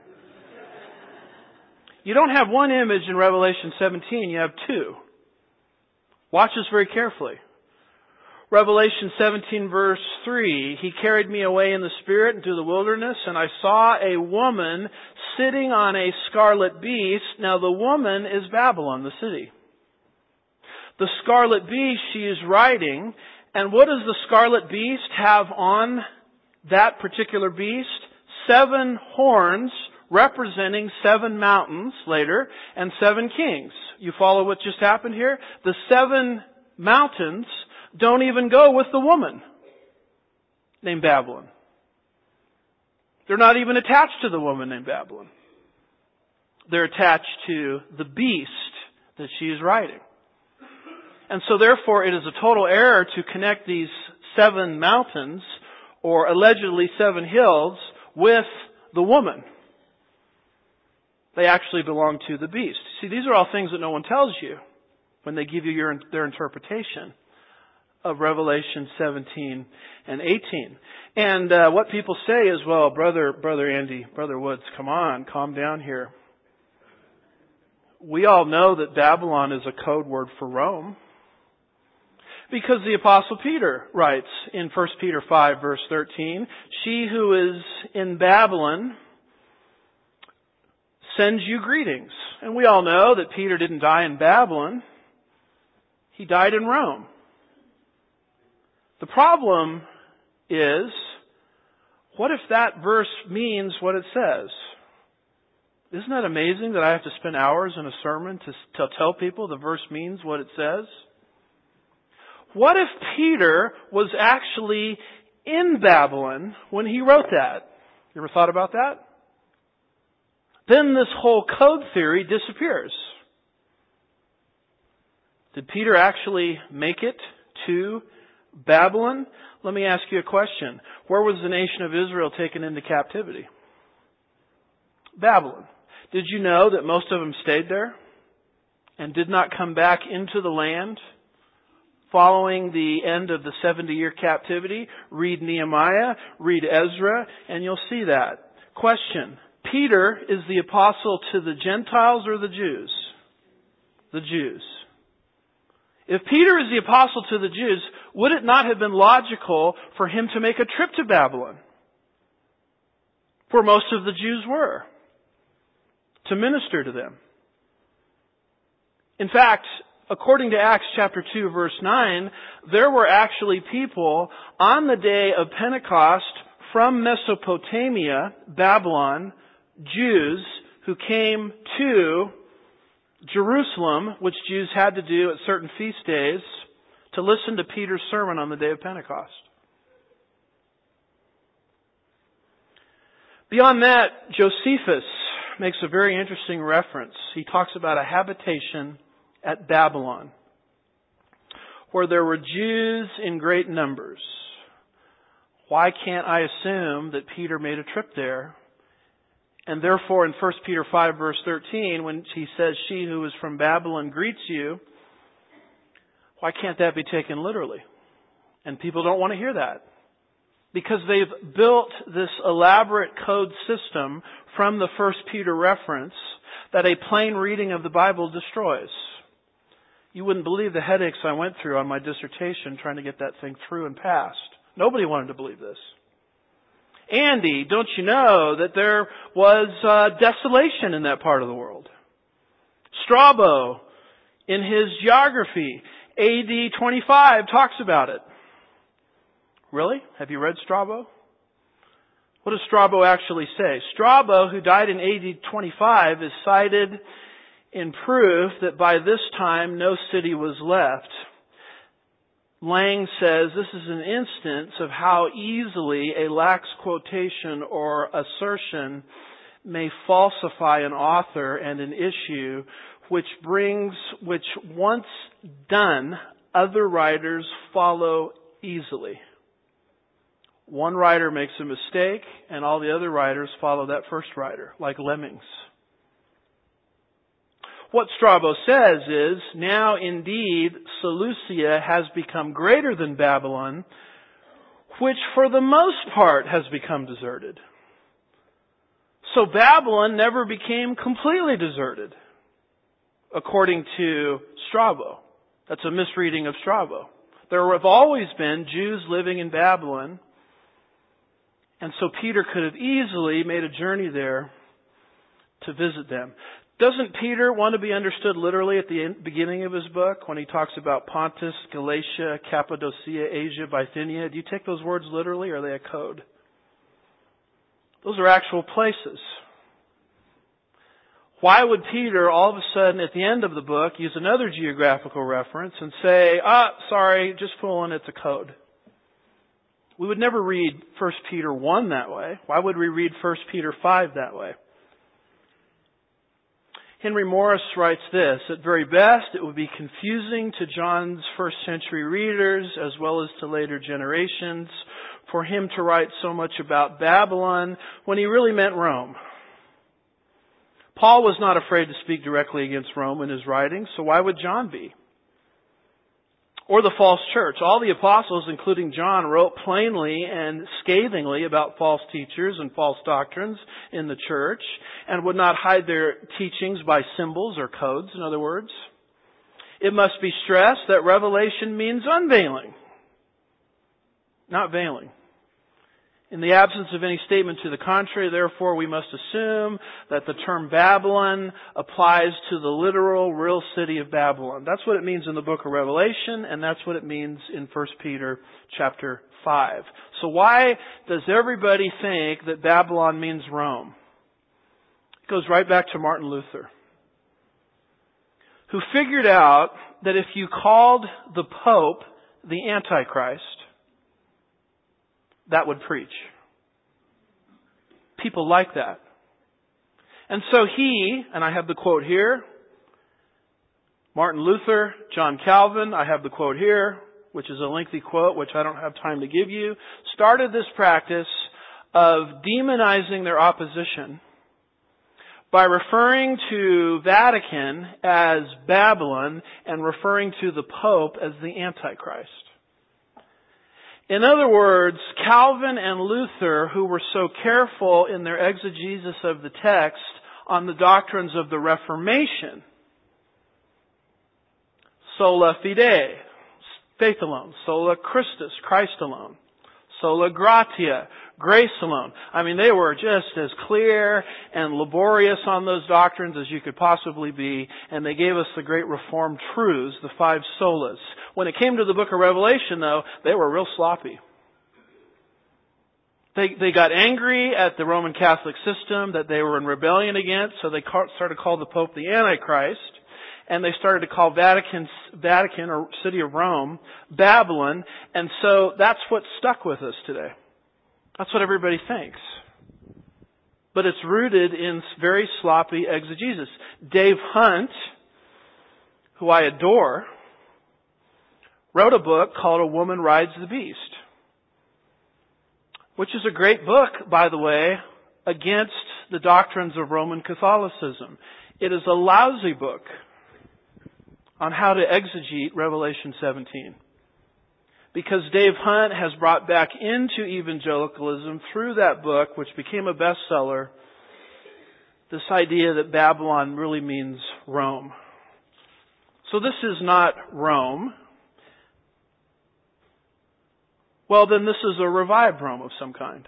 You don't have one image in Revelation 17, you have 2. Watch this very carefully. Revelation 17 verse 3, He carried me away in the Spirit into the wilderness, and I saw a woman sitting on a scarlet beast. Now the woman is Babylon, the city. The scarlet beast she is riding, and what does the scarlet beast have on that particular beast? 7 horns representing 7 mountains later and 7 kings. You follow what just happened here? The 7 mountains don't even go with the woman named Babylon. They're not even attached to the woman named Babylon. They're attached to the beast that she is riding. And so therefore it is a total error to connect these 7 mountains or allegedly 7 hills with the woman. They actually belong to the beast. See, these are all things that no one tells you when they give you their interpretation of Revelation 17 and 18. And what people say is, well, Brother Andy, Brother Woods, come on, calm down here. We all know that Babylon is a code word for Rome. Because the Apostle Peter writes in 1 Peter 5 verse 13, She who is in Babylon sends you greetings. And we all know that Peter didn't die in Babylon. He died in Rome. The problem is, what if that verse means what it says? Isn't that amazing that I have to spend hours in a sermon to tell people the verse means what it says? What if Peter was actually in Babylon when he wrote that? You ever thought about that? Then this whole code theory disappears. Did Peter actually make it to Babylon? Let me ask you a question. Where was the nation of Israel taken into captivity? Babylon. Did you know that most of them stayed there and did not come back into the land following the end of the 70-year captivity? Read Nehemiah, read Ezra, and you'll see that. Question. Peter is the apostle to the Gentiles or the Jews? The Jews. If Peter is the apostle to the Jews, would it not have been logical for him to make a trip to Babylon? Where most of the Jews were. To minister to them. In fact, according to Acts chapter 2 verse 9, there were actually people on the day of Pentecost from Mesopotamia, Babylon, Jews who came to Jerusalem, which Jews had to do at certain feast days, to listen to Peter's sermon on the day of Pentecost. Beyond that, Josephus makes a very interesting reference. He talks about a habitation at Babylon, where there were Jews in great numbers. Why can't I assume that Peter made a trip there? And therefore in 1 Peter 5 verse 13, when he says, "She who is from Babylon greets you," why can't that be taken literally? And people don't want to hear that. Because they've built this elaborate code system from the 1 Peter reference that a plain reading of the Bible destroys. You wouldn't believe the headaches I went through on my dissertation trying to get that thing through and passed. Nobody wanted to believe this. Andy, don't you know that there was desolation in that part of the world? Strabo, in his geography, AD 25, talks about it. Really? Have you read Strabo? What does Strabo actually say? Strabo, who died in AD 25, is cited in proof that by this time no city was left. Lang says this is an instance of how easily a lax quotation or assertion may falsify an author and an issue, which once done, other writers follow easily. One writer makes a mistake, and all the other writers follow that first writer, like lemmings. What Strabo says is, now indeed Seleucia has become greater than Babylon, which for the most part has become deserted. So Babylon never became completely deserted, according to Strabo. That's a misreading of Strabo. There have always been Jews living in Babylon, and so Peter could have easily made a journey there to visit them. Doesn't Peter want to be understood literally at the beginning of his book when he talks about Pontus, Galatia, Cappadocia, Asia, Bithynia? Do you take those words literally, or are they a code? Those are actual places. Why would Peter all of a sudden at the end of the book use another geographical reference and say, sorry, just fooling, it's a code? We would never read 1 Peter 1 that way. Why would we read 1 Peter 5 that way? Henry Morris writes this, at very best it would be confusing to John's first century readers as well as to later generations for him to write so much about Babylon when he really meant Rome. Paul was not afraid to speak directly against Rome in his writings, so why would John be? Or the false church. All the apostles, including John, wrote plainly and scathingly about false teachers and false doctrines in the church and would not hide their teachings by symbols or codes, in other words. It must be stressed that revelation means unveiling, not veiling. In the absence of any statement to the contrary, therefore, we must assume that the term Babylon applies to the literal, real city of Babylon. That's what it means in the book of Revelation, and that's what it means in 1 Peter chapter 5. So why does everybody think that Babylon means Rome? It goes right back to Martin Luther, who figured out that if you called the Pope the Antichrist, that would preach. People like that. And so he, and I have the quote here, Martin Luther, John Calvin, I have the quote here, which is a lengthy quote, which I don't have time to give you, started this practice of demonizing their opposition by referring to Vatican as Babylon and referring to the Pope as the Antichrist. In other words, Calvin and Luther, who were so careful in their exegesis of the text on the doctrines of the Reformation, sola fide, faith alone, sola Christus, Christ alone, sola gratia, grace alone. I mean, they were just as clear and laborious on those doctrines as you could possibly be, and they gave us the great Reformed truths, the 5 solas. When it came to the book of Revelation, though, they were real sloppy. They got angry at the Roman Catholic system that they were in rebellion against, so they started to call the Pope the Antichrist, and they started to call Vatican, or city of Rome, Babylon, and so that's what stuck with us today. That's what everybody thinks. But it's rooted in very sloppy exegesis. Dave Hunt, who I adore, wrote a book called A Woman Rides the Beast, which is a great book, by the way, against the doctrines of Roman Catholicism. It is a lousy book on how to exegete Revelation 17. Because Dave Hunt has brought back into evangelicalism through that book, which became a bestseller, this idea that Babylon really means Rome. So this is not Rome. Well, then this is a revived Rome of some kind.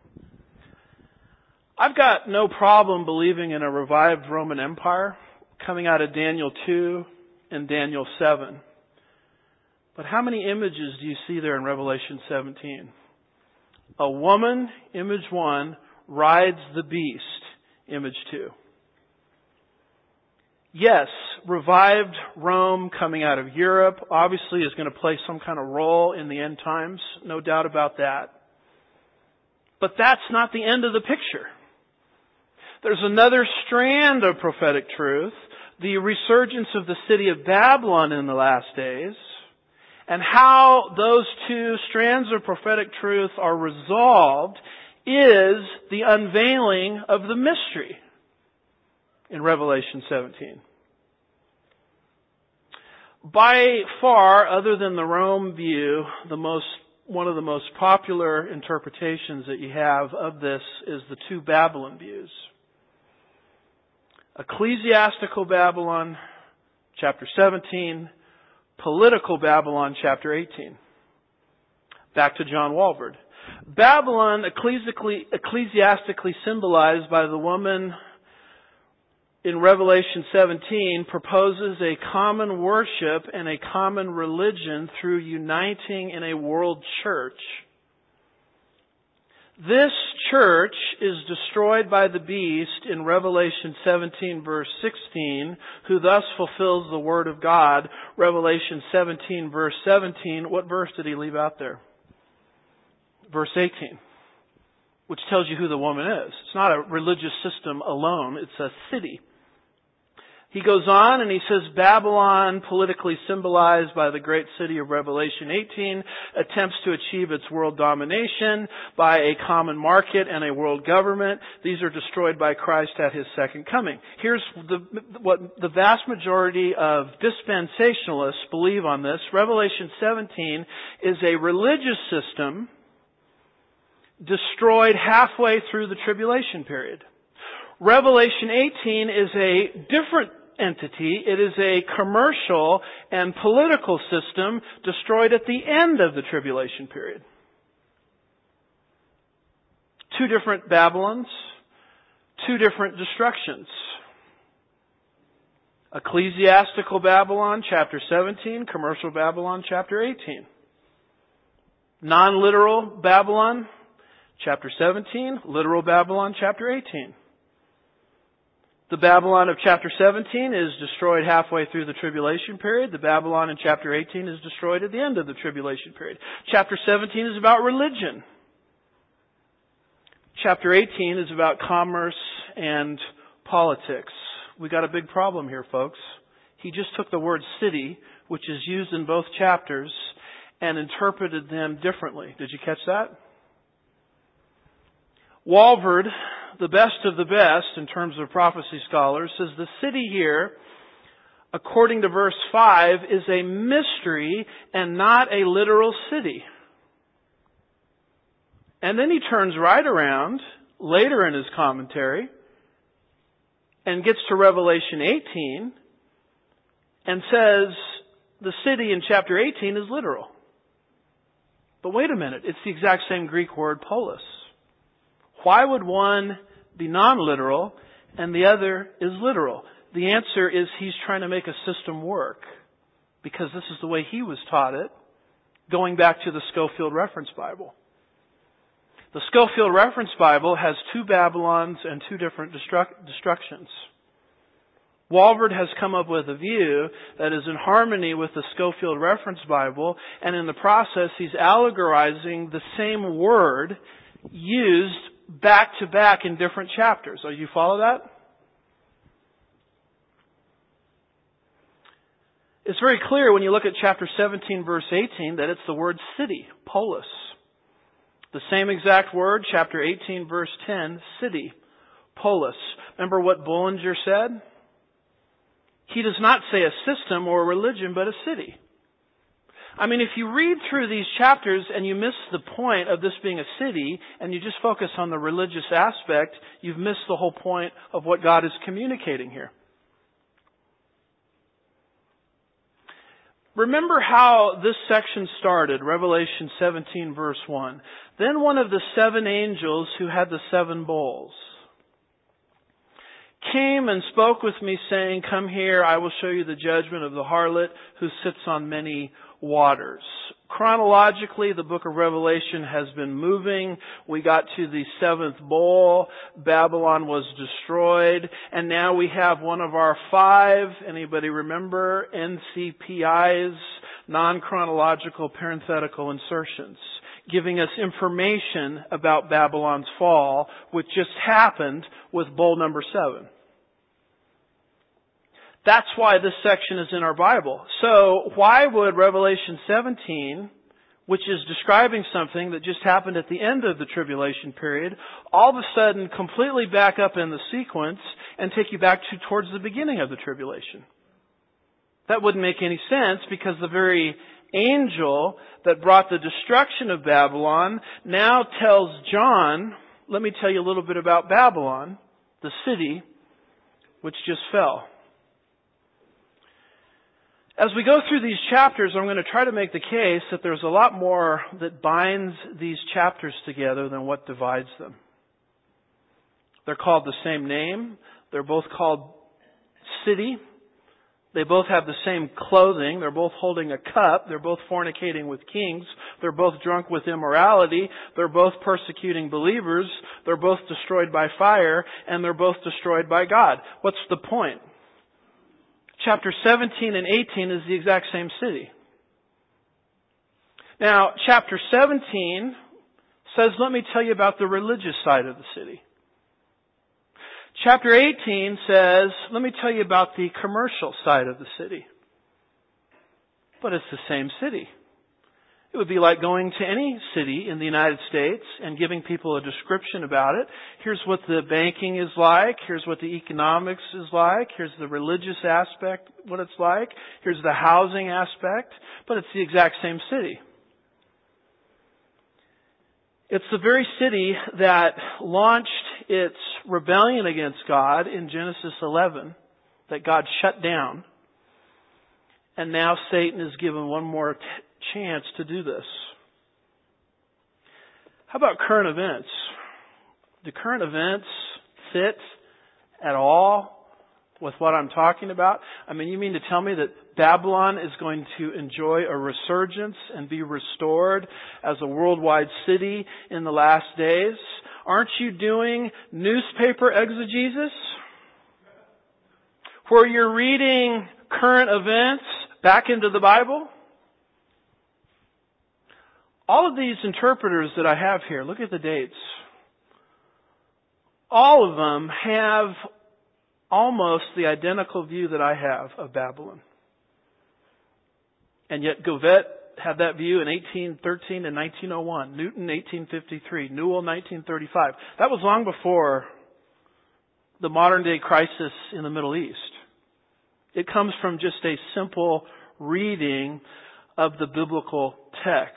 I've got no problem believing in a revived Roman Empire coming out of Daniel 2 and Daniel 7. But how many images do you see there in Revelation 17? A woman, image 1, rides the beast, image 2. Yes, revived Rome coming out of Europe obviously is going to play some kind of role in the end times, no doubt about that. But that's not the end of the picture. There's another strand of prophetic truth, the resurgence of the city of Babylon in the last days, and how those two strands of prophetic truth are resolved is the unveiling of the mystery in Revelation 17. By far, other than the Rome view, one of the most popular interpretations that you have of this is the 2 Babylon views. Ecclesiastical Babylon, chapter 17, political Babylon, chapter 18. Back to John Walvoord. Babylon, ecclesiastically symbolized by the woman in Revelation 17, proposes a common worship and a common religion through uniting in a world church. This church is destroyed by the beast in Revelation 17 verse 16, who thus fulfills the word of God. Revelation 17 verse 17, what verse did he leave out there? Verse 18, which tells you who the woman is. It's not a religious system alone, it's a city. He goes on and he says, Babylon, politically symbolized by the great city of Revelation 18, attempts to achieve its world domination by a common market and a world government. These are destroyed by Christ at His second coming. Here's what the vast majority of dispensationalists believe on this. Revelation 17 is a religious system destroyed halfway through the tribulation period. Revelation 18 is a different entity. It is a commercial and political system destroyed at the end of the tribulation period. 2 different Babylons, 2 different destructions. Ecclesiastical Babylon, chapter 17, commercial Babylon, chapter 18. Non-literal Babylon, chapter 17, literal Babylon, chapter 18. The Babylon of chapter 17 is destroyed halfway through the tribulation period. The Babylon in chapter 18 is destroyed at the end of the tribulation period. Chapter 17 is about religion. Chapter 18 is about commerce and politics. We got a big problem here, folks. He just took the word city, which is used in both chapters, and interpreted them differently. Did you catch that? Walvoord, the best of the best in terms of prophecy scholars, says the city here, according to verse 5, is a mystery and not a literal city. And then he turns right around later in his commentary and gets to Revelation 18 and says the city in chapter 18 is literal. But wait a minute, it's the exact same Greek word polis. Why would one be non-literal and the other is literal? The answer is he's trying to make a system work, because this is the way he was taught it, going back to the Scofield Reference Bible. The Scofield Reference Bible has two Babylons and two different destructions. Walvoord has come up with a view that is in harmony with the Scofield Reference Bible, and in the process he's allegorizing the same word used back to back in different chapters. Do you follow that? It's very clear when you look at chapter 17 verse 18 that it's the word city, polis. The same exact word, chapter 18 verse 10, city, polis. Remember what Bullinger said? He does not say a system or a religion, but a city. I mean, if you read through these chapters and you miss the point of this being a city, and you just focus on the religious aspect, you've missed the whole point of what God is communicating here. Remember how this section started, Revelation 17 verse 1. Then one of the seven angels who had the seven bowls came and spoke with me, saying, "Come here, I will show you the judgment of the harlot who sits on many waters." Chronologically, the book of Revelation has been moving. We got to the seventh bowl. Babylon was destroyed. And now we have one of our five, anybody remember, NCPI's, non-chronological parenthetical insertions, giving us information about Babylon's fall, which just happened with bowl number 7. That's why this section is in our Bible. So why would Revelation 17, which is describing something that just happened at the end of the tribulation period, all of a sudden completely back up in the sequence and take you back towards the beginning of the tribulation? That wouldn't make any sense, because the very angel that brought the destruction of Babylon now tells John, let me tell you a little bit about Babylon, the city which just fell. As we go through these chapters, I'm going to try to make the case that there's a lot more that binds these chapters together than what divides them. They're called the same name. They're both called city. They both have the same clothing. They're both holding a cup. They're both fornicating with kings. They're both drunk with immorality. They're both persecuting believers. They're both destroyed by fire. And they're both destroyed by God. What's the point? Chapter 17 and 18 is the exact same city. Now, chapter 17 says, let me tell you about the religious side of the city. Chapter 18 says, let me tell you about the commercial side of the city. But it's the same city. It would be like going to any city in the United States and giving people a description about it. Here's what the banking is like. Here's what the economics is like. Here's the religious aspect, what it's like. Here's the housing aspect. But it's the exact same city. It's the very city that launched its rebellion against God in Genesis 11, that God shut down. And now Satan is given one more chance to do this. How about current events? Do current events fit at all with what I'm talking about? I mean, you mean to tell me that Babylon is going to enjoy a resurgence and be restored as a worldwide city in the last days? Aren't you doing newspaper exegesis? where you're reading current events back into the Bible. All of these interpreters that I have here, look at the dates. All of them have almost the identical view that I have of Babylon. And yet Gauvet had that view in 1813 and 1901. Newton, 1853. Newell, 1935. That was long before the modern day crisis in the Middle East. It comes from just a simple reading of the biblical text.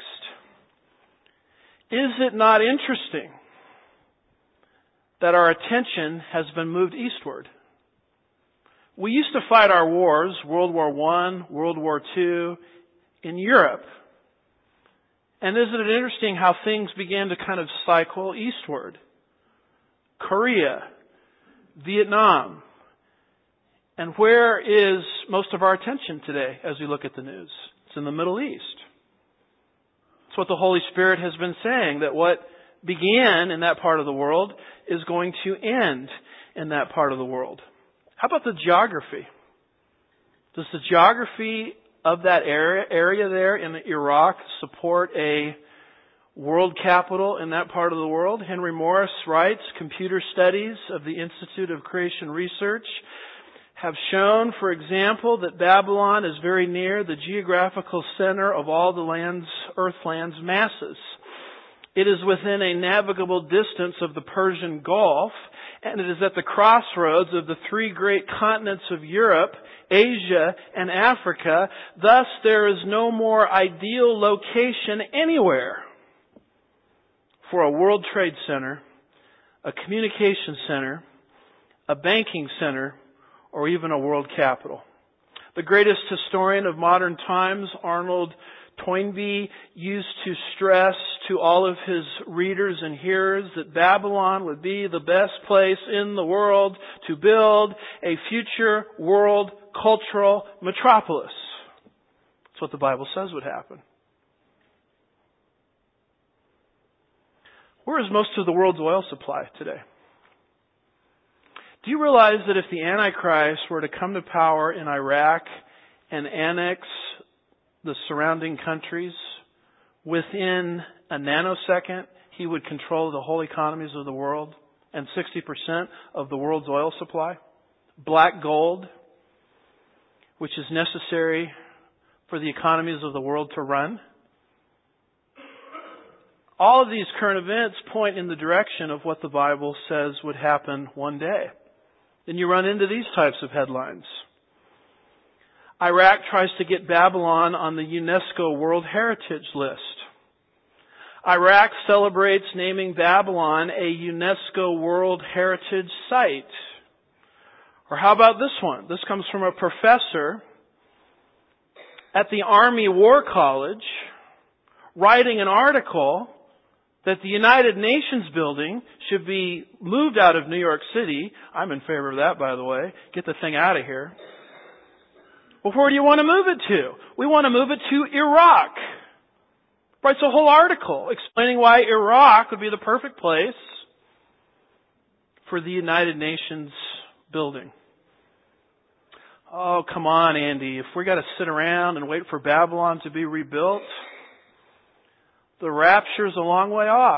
Is it not interesting that our attention has been moved eastward? We used to fight our wars, World War I, World War II, in Europe. And isn't it interesting how things began to kind of cycle eastward? Korea, Vietnam. And where is most of our attention today as we look at the news? It's in the Middle East. It's what the Holy Spirit has been saying, that what began in that part of the world is going to end in that part of the world. How about the geography? Does the geography of that area there in Iraq support a world capital in that part of the world? Henry Morris writes, computer studies of the Institute of Creation Research have shown, for example, that Babylon is very near the geographical center of all the earthland's masses. It is within a navigable distance of the Persian Gulf, and it is at the crossroads of the three great continents of Europe, Asia, and Africa. Thus, there is no more ideal location anywhere for a World Trade Center, a communication center, a banking center, or even a world capital. The greatest historian of modern times, Arnold Toynbee, used to stress to all of his readers and hearers that Babylon would be the best place in the world to build a future world cultural metropolis. That's what the Bible says would happen. Where is most of the world's oil supply today? Do you realize that if the Antichrist were to come to power in Iraq and annex the surrounding countries, within a nanosecond, he would control the whole economies of the world and 60% of the world's oil supply? Black gold, which is necessary for the economies of the world to run. All of these current events point in the direction of what the Bible says would happen one day. Then you run into these types of headlines. Iraq tries to get Babylon on the UNESCO World Heritage List. Iraq celebrates naming Babylon a UNESCO World Heritage Site. Or how about this one? This comes from a professor at the Army War College writing an article that the United Nations building should be moved out of New York City. I'm in favor of that, by the way. Get the thing out of here. Well, where do you want to move it to? We want to move it to Iraq. Writes a whole article explaining why Iraq would be the perfect place for the United Nations building. Oh, come on, Andy. If we got to sit around and wait for Babylon to be rebuilt, the rapture's a long way off.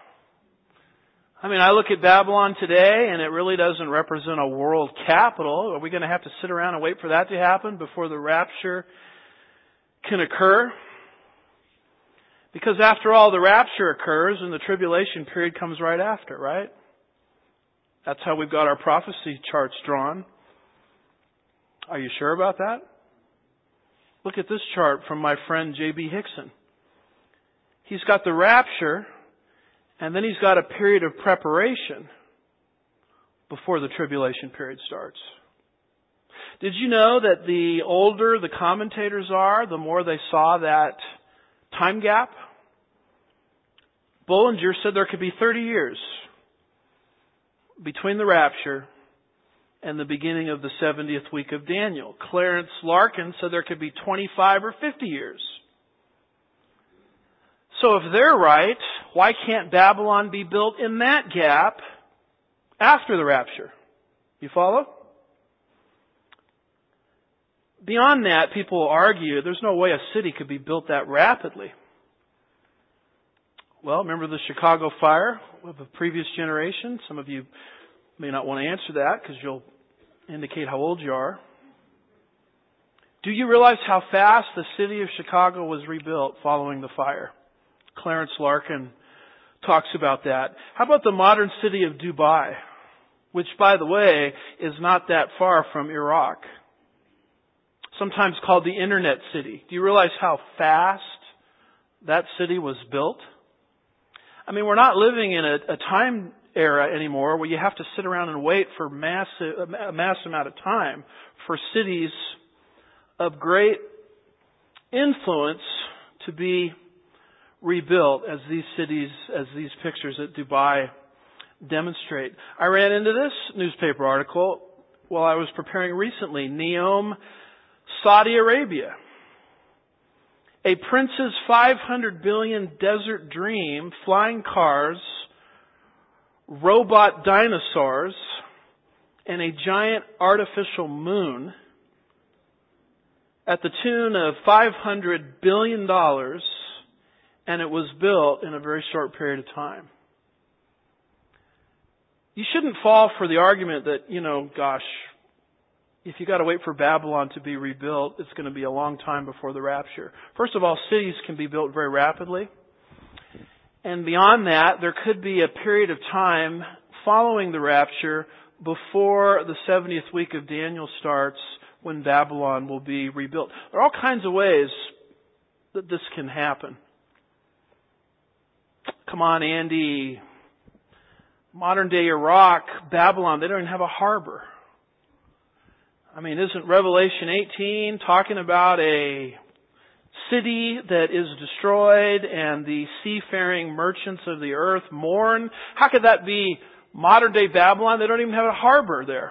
I mean, I look at Babylon today and it really doesn't represent a world capital. Are we going to have to sit around and wait for that to happen before the rapture can occur? Because after all, the rapture occurs and the tribulation period comes right after, right? That's how we've got our prophecy charts drawn. Are you sure about that? Look at this chart from my friend J.B. Hickson. He's got the rapture, and then he's got a period of preparation before the tribulation period starts. Did you know that the older the commentators are, the more they saw that time gap? Bullinger said there could be 30 years between the rapture and the beginning of the 70th week of Daniel. Clarence Larkin said there could be 25 or 50 years. So if they're right, why can't Babylon be built in that gap after the rapture? You follow? Beyond that, people will argue there's no way a city could be built that rapidly. Well, remember the Chicago fire of a previous generation? Some of you may not want to answer that because you'll indicate how old you are. Do you realize how fast the city of Chicago was rebuilt following the fire? Clarence Larkin talks about that. How about the modern city of Dubai, which, by the way, is not that far from Iraq? Sometimes called the Internet City. Do you realize how fast that city was built? I mean, we're not living in a time era anymore where you have to sit around and wait for a mass amount of time for cities of great influence to be rebuilt as these pictures at Dubai demonstrate. I ran into this newspaper article while I was preparing recently. Neom, Saudi Arabia. A prince's 500 billion desert dream, flying cars, robot dinosaurs, and a giant artificial moon at the tune of $500 billion, and it was built in a very short period of time. You shouldn't fall for the argument that, gosh, if you got to wait for Babylon to be rebuilt, it's going to be a long time before the rapture. First of all, cities can be built very rapidly. And beyond that, there could be a period of time following the rapture before the 70th week of Daniel starts when Babylon will be rebuilt. There are all kinds of ways that this can happen. Come on, Andy. Modern day Iraq, Babylon, they don't even have a harbor. I mean, isn't Revelation 18 talking about a city that is destroyed and the seafaring merchants of the earth mourn? How could that be modern day Babylon? They don't even have a harbor there.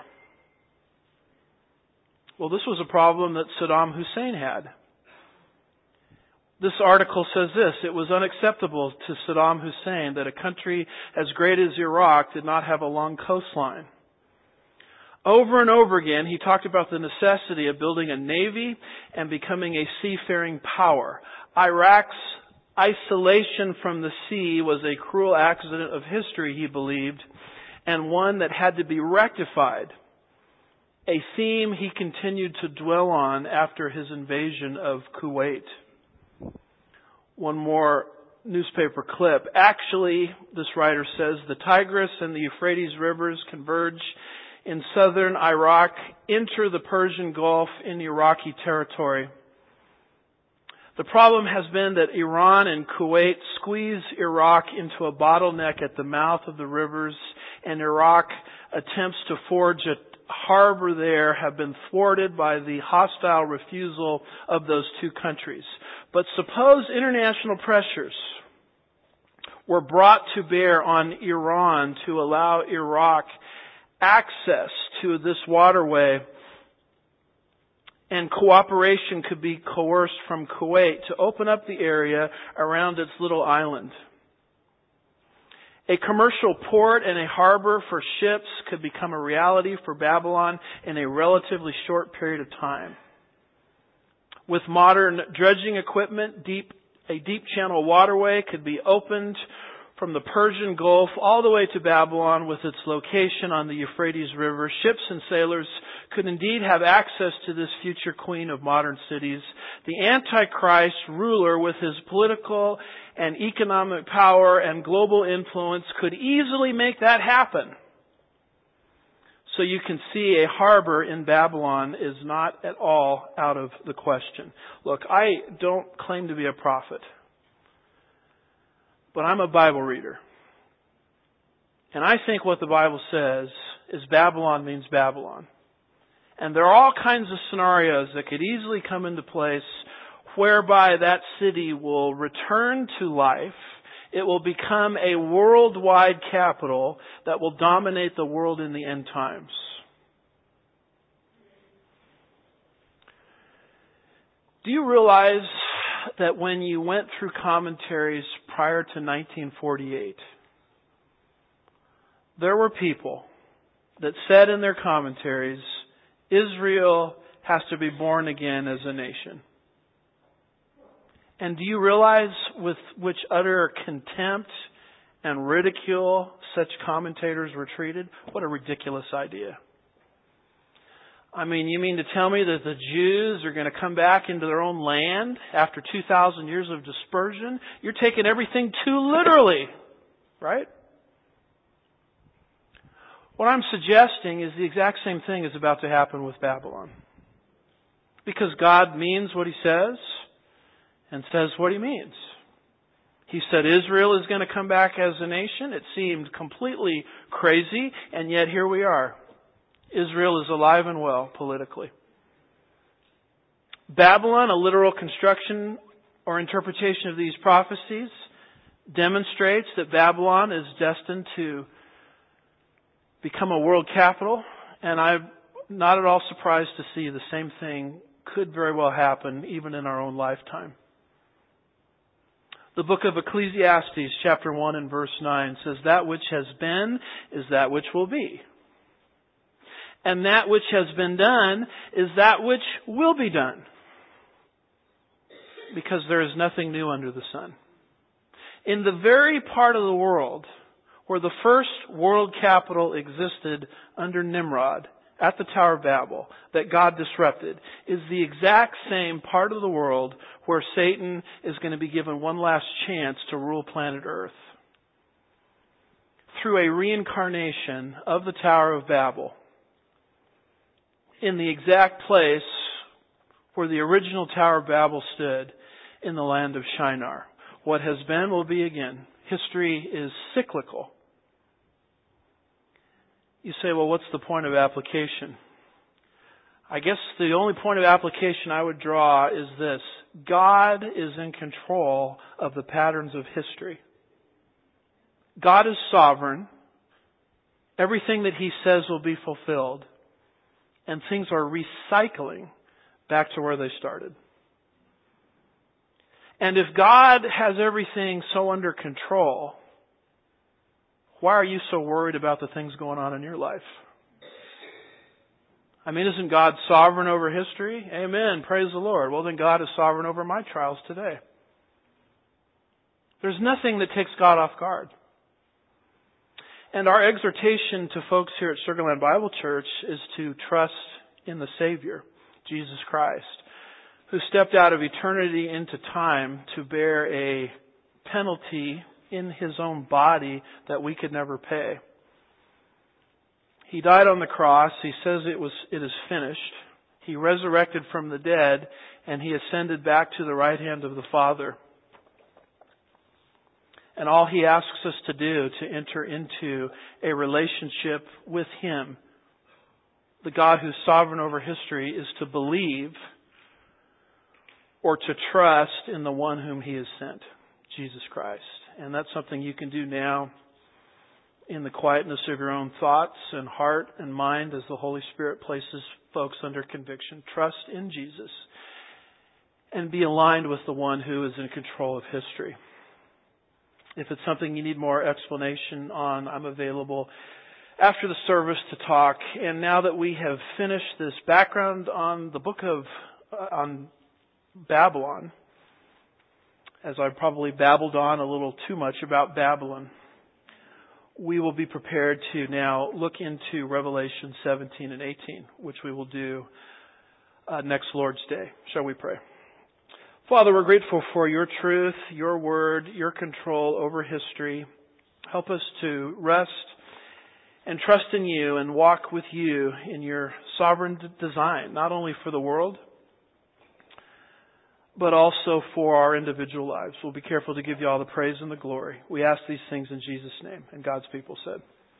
Well, this was a problem that Saddam Hussein had. This article says this: it was unacceptable to Saddam Hussein that a country as great as Iraq did not have a long coastline. Over and over again, he talked about the necessity of building a navy and becoming a seafaring power. Iraq's isolation from the sea was a cruel accident of history, he believed, and one that had to be rectified. A theme he continued to dwell on after his invasion of Kuwait. One more newspaper clip. Actually, this writer says, the Tigris and the Euphrates rivers converge in southern Iraq, enter the Persian Gulf in Iraqi territory. The problem has been that Iran and Kuwait squeeze Iraq into a bottleneck at the mouth of the rivers, and Iraq attempts to forge a harbor there have been thwarted by the hostile refusal of those two countries. But suppose international pressures were brought to bear on Iran to allow Iraq access to this waterway, and cooperation could be coerced from Kuwait to open up the area around its little island. A commercial port and a harbor for ships could become a reality for Babylon in a relatively short period of time. With modern dredging equipment, a deep channel waterway could be opened from the Persian Gulf all the way to Babylon with its location on the Euphrates River. Ships and sailors could indeed have access to this future queen of modern cities. The Antichrist ruler, with his political and economic power and global influence, could easily make that happen. So you can see a harbor in Babylon is not at all out of the question. Look, I don't claim to be a prophet, but I'm a Bible reader. And I think what the Bible says is Babylon means Babylon. And there are all kinds of scenarios that could easily come into place whereby that city will return to life. It will become a worldwide capital that will dominate the world in the end times. Do you realize that when you went through commentaries prior to 1948, there were people that said in their commentaries, Israel has to be born again as a nation. And do you realize with which utter contempt and ridicule such commentators were treated? What a ridiculous idea. I mean, you mean to tell me that the Jews are going to come back into their own land after 2,000 years of dispersion? You're taking everything too literally, right? What I'm suggesting is the exact same thing is about to happen with Babylon. Because God means what He says and says what He means. He said Israel is going to come back as a nation. It seemed completely crazy, and yet here we are. Israel is alive and well politically. Babylon, a literal construction or interpretation of these prophecies, demonstrates that Babylon is destined to become a world capital, and I'm not at all surprised to see the same thing could very well happen even in our own lifetime. The book of Ecclesiastes, chapter 1 and verse 9 says, "That which has been is that which will be. And that which has been done is that which will be done. Because there is nothing new under the sun." In the very part of the world where the first world capital existed under Nimrod at the Tower of Babel that God disrupted is the exact same part of the world where Satan is going to be given one last chance to rule planet Earth. Through a reincarnation of the Tower of Babel, in the exact place where the original Tower of Babel stood in the land of Shinar. What has been will be again. History is cyclical. You say, well, what's the point of application? I guess the only point of application I would draw is this. God is in control of the patterns of history. God is sovereign. Everything that He says will be fulfilled. And things are recycling back to where they started. And if God has everything so under control, why are you so worried about the things going on in your life? I mean, isn't God sovereign over history? Amen. Praise the Lord. Well, then God is sovereign over my trials today. There's nothing that takes God off guard. And our exhortation to folks here at Sugar Land Bible Church is to trust in the Savior, Jesus Christ, who stepped out of eternity into time to bear a penalty in His own body that we could never pay. He died on the cross. He says it is finished. He resurrected from the dead, and He ascended back to the right hand of the Father. And all He asks us to do to enter into a relationship with Him, the God who's sovereign over history, is to believe or to trust in the one whom He has sent, Jesus Christ. And that's something you can do now in the quietness of your own thoughts and heart and mind as the Holy Spirit places folks under conviction. Trust in Jesus and be aligned with the one who is in control of history. If it's something you need more explanation on, I'm available after the service to talk. And now that we have finished this background on the book of on Babylon, as I probably babbled on a little too much about Babylon, we will be prepared to now look into Revelation 17 and 18, which we will do next Lord's Day. Shall we pray? Father, we're grateful for Your truth, Your word, Your control over history. Help us to rest and trust in You and walk with You in Your sovereign design, not only for the world, but also for our individual lives. We'll be careful to give You all the praise and the glory. We ask these things in Jesus' name. And God's people said,